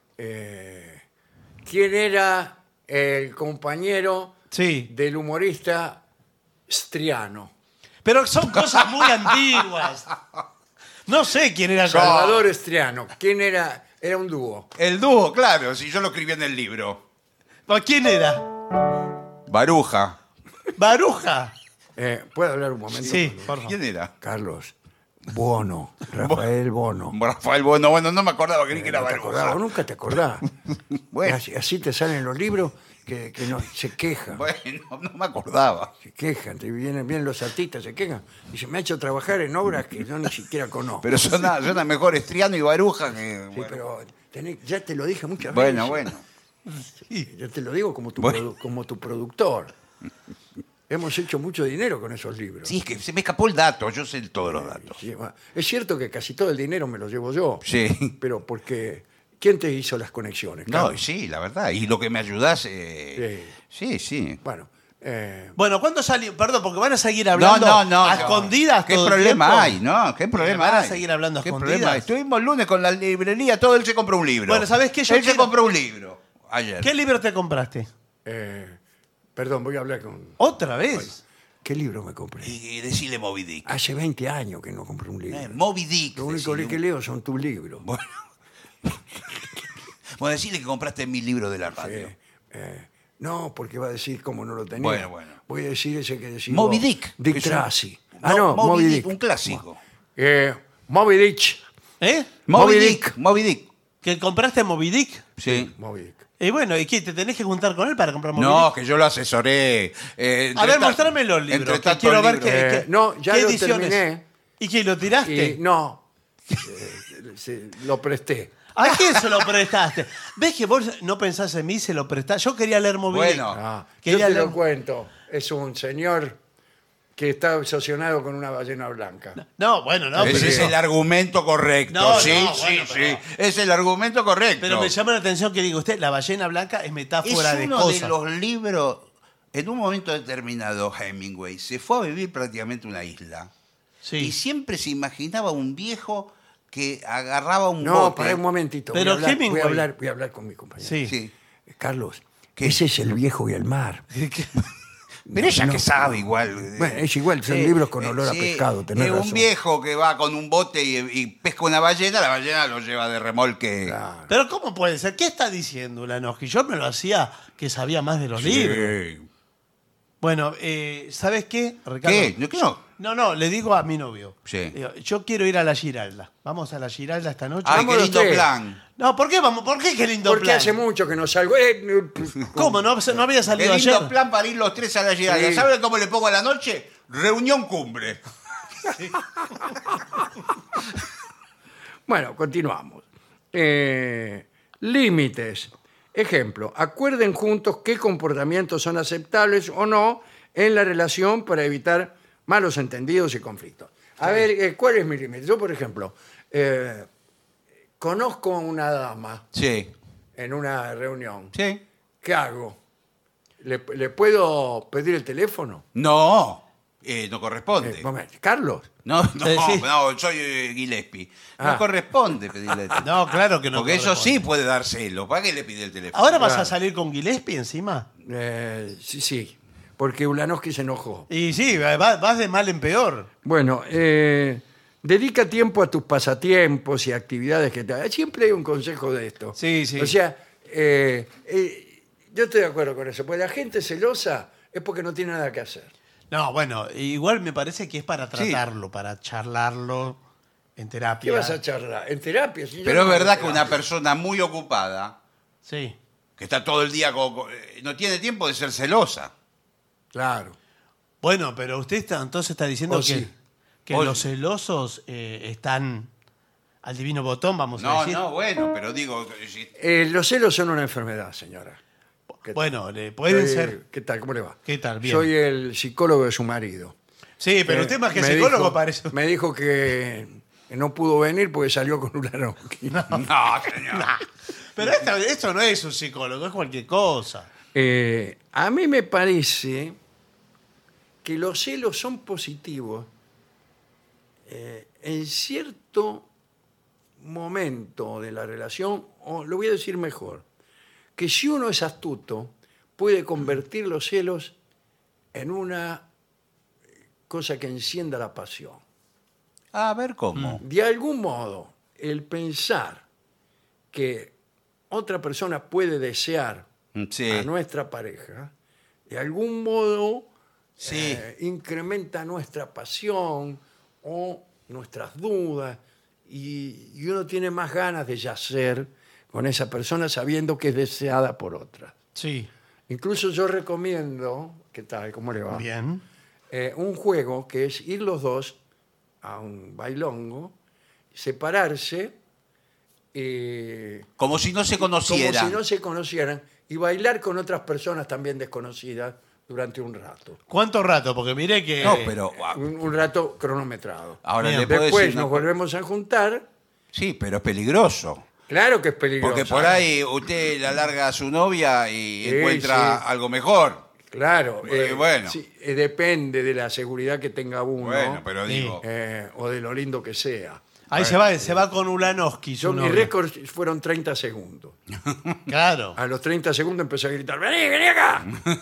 ¿quién era el compañero Sí. del humorista Striano? Pero son cosas muy antiguas. No sé quién era el Salvador Striano. ¿Quién era? Era un dúo. El dúo, claro, si yo lo escribí en el libro. ¿Quién era? Baruja. Baruja. ¿Puedo hablar un momento? Sí, por favor. ¿Quién era? Carlos. Bono. Rafael Bono. Rafael Bueno, no me acordaba, creí que era ¿No te Baruja. acordás? ¿Vos nunca te acordás? Bueno. Así te salen los libros que no, se quejan. Bueno, no me acordaba. Se quejan, te vienen los artistas, se quejan. Y se me ha hecho trabajar en obras que yo ni siquiera conozco. Pero suena mejor Estriano y Baruja que. Sí, pero ya te lo dije muchas Bueno, veces. bueno. Yo te lo digo como tu, Bueno. como tu productor. Hemos hecho mucho dinero con esos libros. Sí, es que se me escapó el dato, yo sé todos los datos. Sí, bueno, es cierto que casi todo el dinero me lo llevo yo. Sí. Pero porque... ¿Quién te hizo las conexiones? No, Carlos? sí, la verdad. Y lo que me ayudás. Sí. Bueno, Bueno, ¿cuándo salió? Perdón, porque van a seguir hablando a escondidas ¿Qué todo el problema tiempo. hay? ¿No? ¿Qué problema Van a hay? seguir hablando a ¿Qué escondidas? problema hay? Estuvimos el lunes con la librería, todo él se compró un libro. Bueno, ¿sabés qué? Yo Él se quiero- compró un libro ayer. ¿Qué libro te compraste? perdón, voy a hablar con... ¿Otra vez? ¿Qué libro me compré? Y decirle Moby Dick. Hace 20 años que no compré un libro. Moby Dick. Lo único decile. que leo son tus libros. Bueno, decirle que compraste mi libro de la radio. No, porque va a decir cómo no lo tenía. Bueno. Voy a decir ese que decía. Moby Dick. Dick Eso- Tracy. No, Moby Dick. un clásico. Moby Dick. ¿Eh? Moby Dick. Moby Dick. ¿Que compraste Moby Dick? Sí. Moby Dick. Y bueno, ¿y qué? ¿Te tenés que juntar con él para comprar Moby No, Dick? que yo lo asesoré. A ver, mostrame los libros. Entre Que tantos quiero ver libros. qué No, ya qué lo ediciones. terminé. ¿Y qué? ¿Lo tiraste? Y no. Lo presté. ¿A quién se lo prestaste? ¿Ves que vos no pensás en mí, se lo prestaste? Yo quería leer Moby Dick. Bueno. Yo Quería te leer- lo cuento. Es un señor que está obsesionado con una ballena blanca. No, bueno, no. Ese pero, es el argumento correcto. No, sí, no, sí, bueno, sí. pero- Es el argumento correcto. pero me llama la atención que diga usted, la ballena blanca es metáfora es de uno cosas. de los libros. En un momento determinado, Hemingway se fue a vivir prácticamente a una isla. Y Sí. siempre se imaginaba un viejo que agarraba un No, bote. para un momentito. Pero voy, a hablar, Hemingway- voy a hablar con mi compañero. Sí. Sí. Carlos, ¿Qué? ese es El viejo y el mar. Pero ella No, que sabe igual. Bueno, es igual, son libros con olor a pescado, tenés un razón. viejo que va con un bote y pesca una ballena, la ballena lo lleva de remolque. Claro. Pero ¿cómo puede ser? ¿Qué está diciendo Ulanowski? Yo me lo hacía que sabía más de los libros. Sí. Bueno, ¿sabes qué, Ricardo? ¿Qué? ¿No, qué no? No, le digo a mi novio. Sí. Digo, yo quiero ir a la Giralda. Vamos a la Giralda esta noche. Ay, Vamos qué los lindo tres. plan. No, ¿por qué vamos? ¿Por qué qué lindo Porque plan? hace mucho que no salgo. ¿Cómo? ¿No había Qué salido lindo ayer? plan para ir los tres a la llegada. Sí. ¿Saben cómo le pongo a la noche? Reunión cumbre. Bueno, continuamos. Límites. Ejemplo, acuerden juntos qué comportamientos son aceptables o no en la relación para evitar malos entendidos y conflictos. A ver, ¿cuál es mi límite? Yo, por ejemplo, conozco a una dama Sí. en una reunión. Sí. ¿Qué hago? ¿Le puedo pedir el teléfono? No, no corresponde. Momento. Carlos. No, Sí. soy Gillespie. Ah. No corresponde pedirle el teléfono. No, claro que no. Porque eso corresponde. sí puede dar celos. ¿Para qué le pide el teléfono? ¿Ahora vas a Claro. salir con Gillespie encima? Sí, porque Ulanowski se enojó. Y sí, vas de mal en peor. Bueno, dedica tiempo a tus pasatiempos y actividades que te hagan. Siempre hay un consejo de esto. Sí, sí. O sea, yo estoy de acuerdo con eso. Porque la gente celosa es porque no tiene nada que hacer. No, bueno, igual me parece que es para tratarlo, para charlarlo en terapia. ¿Qué vas a charlar? ¿En terapia? Si yo Pero no es verdad hago que una terapia. persona muy ocupada, Sí. que está todo el día no tiene tiempo de ser celosa. Claro. Bueno, pero usted entonces está diciendo Oh, sí. que Oh, los sí. celosos están al divino botón, vamos a No, decir. no, bueno, pero digo, Los celos son una enfermedad, señora. ¿Qué tal? Bueno, pueden Soy- ser. ¿Qué tal? ¿Cómo le va? ¿Qué tal? Bien. Soy el psicólogo de su marido. Sí, pero usted más que Me psicólogo dijo- parece. Me dijo que no pudo venir porque salió con Ulanowski. no, señor. Pero esto no es un psicólogo, es cualquier cosa. A mí me parece que los celos son positivos en cierto momento de la relación, o lo voy a decir mejor, que si uno es astuto, puede convertir los celos en una cosa que encienda la pasión. A ver cómo. De algún modo, el pensar que otra persona puede desear Sí. a nuestra pareja, de algún modo Sí. incrementa nuestra pasión o nuestras dudas y uno tiene más ganas de yacer con esa persona sabiendo que es deseada por otra. Sí. Incluso yo recomiendo, ¿qué tal? ¿Cómo le va? Bien. Un juego que es ir los dos a un bailongo, separarse, Como si no se como conocieran. si no se conocieran, y bailar con otras personas también desconocidas durante un rato. ¿Cuánto rato? Porque mire que. No, pero Un rato cronometrado. ahora Bien. le puedo Después decir una nos cosa. volvemos a juntar. Sí, pero es peligroso. Claro que es peligroso. Porque por ahí usted le alarga a su novia y Sí, encuentra sí. algo mejor. Claro. Bueno. Sí, depende de la seguridad que tenga uno. Bueno, pero Sí. digo. O de lo lindo que sea. Ahí se va con Ulanowski. Yo, su mi novia. récord fueron 30 segundos. Claro. A los 30 segundos empecé a gritar, vení acá.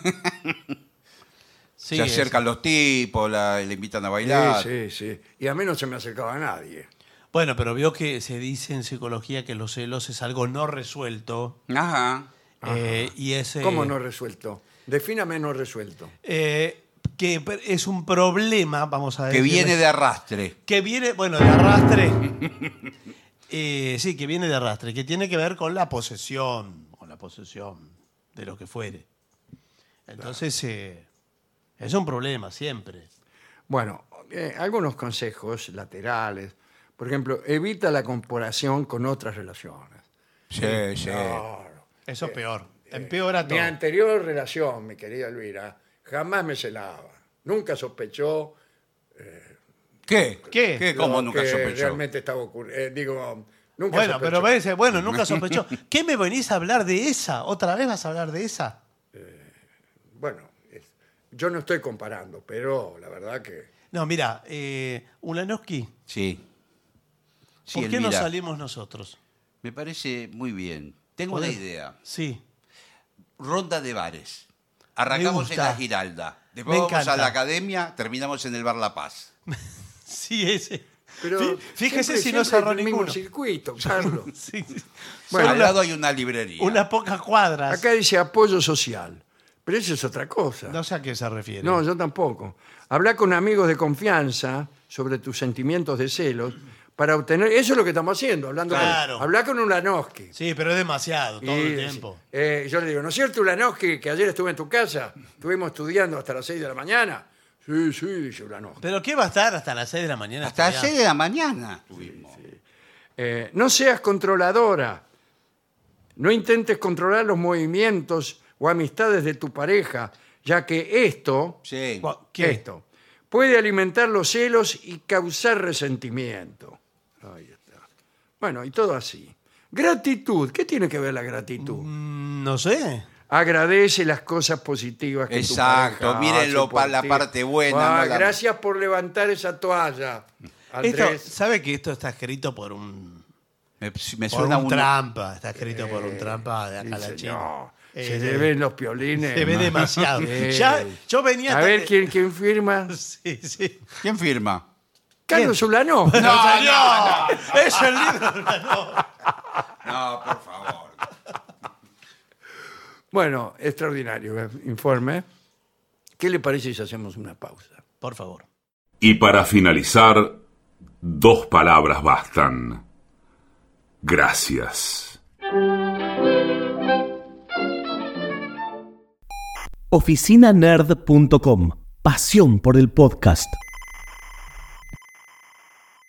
Sí, Se acercan los tipos, le invitan a bailar. Sí, sí, sí. Y a mí no se me acercaba nadie. Bueno, pero vio que se dice en psicología que los celos es algo no resuelto. Ajá. Y ese, ¿Cómo no resuelto? Defíname no resuelto. que es un problema, vamos a Que decir. viene de arrastre. Que viene, bueno, de arrastre. Sí, que viene de arrastre, que tiene que ver con la posesión de lo que fuere. Entonces, es un problema siempre. Bueno, algunos consejos laterales. Por ejemplo, evita la comparación con otras relaciones. Sí. Claro. Eso es peor. Empeora todo. Mi anterior relación, mi querida Elvira, jamás me celaba. Nunca sospechó ¿Qué? ¿Qué? ¿Cómo lo nunca que sospechó? realmente estaba ocurriendo. Nunca Bueno, sospechó. pero parece, bueno, nunca sospechó. ¿Qué me venís a hablar de esa? ¿Otra vez vas a hablar de esa? Bueno, yo no estoy comparando, pero la verdad que... No, mira, Ulanowski, Sí. Sí, ¿por qué no Elvira, salimos nosotros? me parece muy bien. Tengo una idea. Sí. Ronda de bares. Arrancamos en gusta. la Giralda. Después Me vamos a encanta. la Academia, terminamos en el Bar La Paz. Sí, ese. Pero Fíjese siempre- si no siempre cerró el mismo ninguno. circuito, Carlos. Sí, sí. Bueno, Al lado hay una librería. Unas pocas cuadras. Acá dice apoyo social, pero eso es otra cosa. No sé a qué se refiere. No, yo tampoco. Habla con amigos de confianza sobre tus sentimientos de celos para obtener... Eso es lo que estamos haciendo, hablando Claro. Habla con Ulanowski. Sí, pero es demasiado, todo el Y, tiempo. yo le digo, ¿no es cierto, Ulanowski, que ayer estuve en tu casa? Estuvimos estudiando hasta las 6 de la mañana. Sí, sí, dice Ulanowski. ¿Pero qué va a estar hasta las 6 de la mañana? Hasta las allá? 6 de la mañana estuvimos. No seas controladora. No intentes controlar los movimientos o amistades de tu pareja, ya que esto... Sí. ¿Qué? Esto puede alimentar los celos y causar resentimiento. Ahí está. Bueno, y todo así. Gratitud. ¿Qué tiene que ver la gratitud? No sé. Agradece las cosas positivas que Exacto, tu pareja mírenlo hace por la ti. parte buena, no la- Gracias por levantar esa toalla, Andrés. Esto, ¿sabe que esto está escrito por un Me por suena un un... trampa? Está escrito por un trampa de acá a la Dice, China. no, Eh, se le ven los piolines. Se ve demasiado. Sí. Ya, yo venía... A ver, ¿quién firma? Sí, sí. ¿Quién firma? Carlos Zulano. No, es el libro. No, por favor. Bueno, extraordinario informe. ¿Qué le parece si hacemos una pausa? Por favor. Y para finalizar, 2 palabras bastan. Gracias. oficinanerd.com. Pasión por el podcast.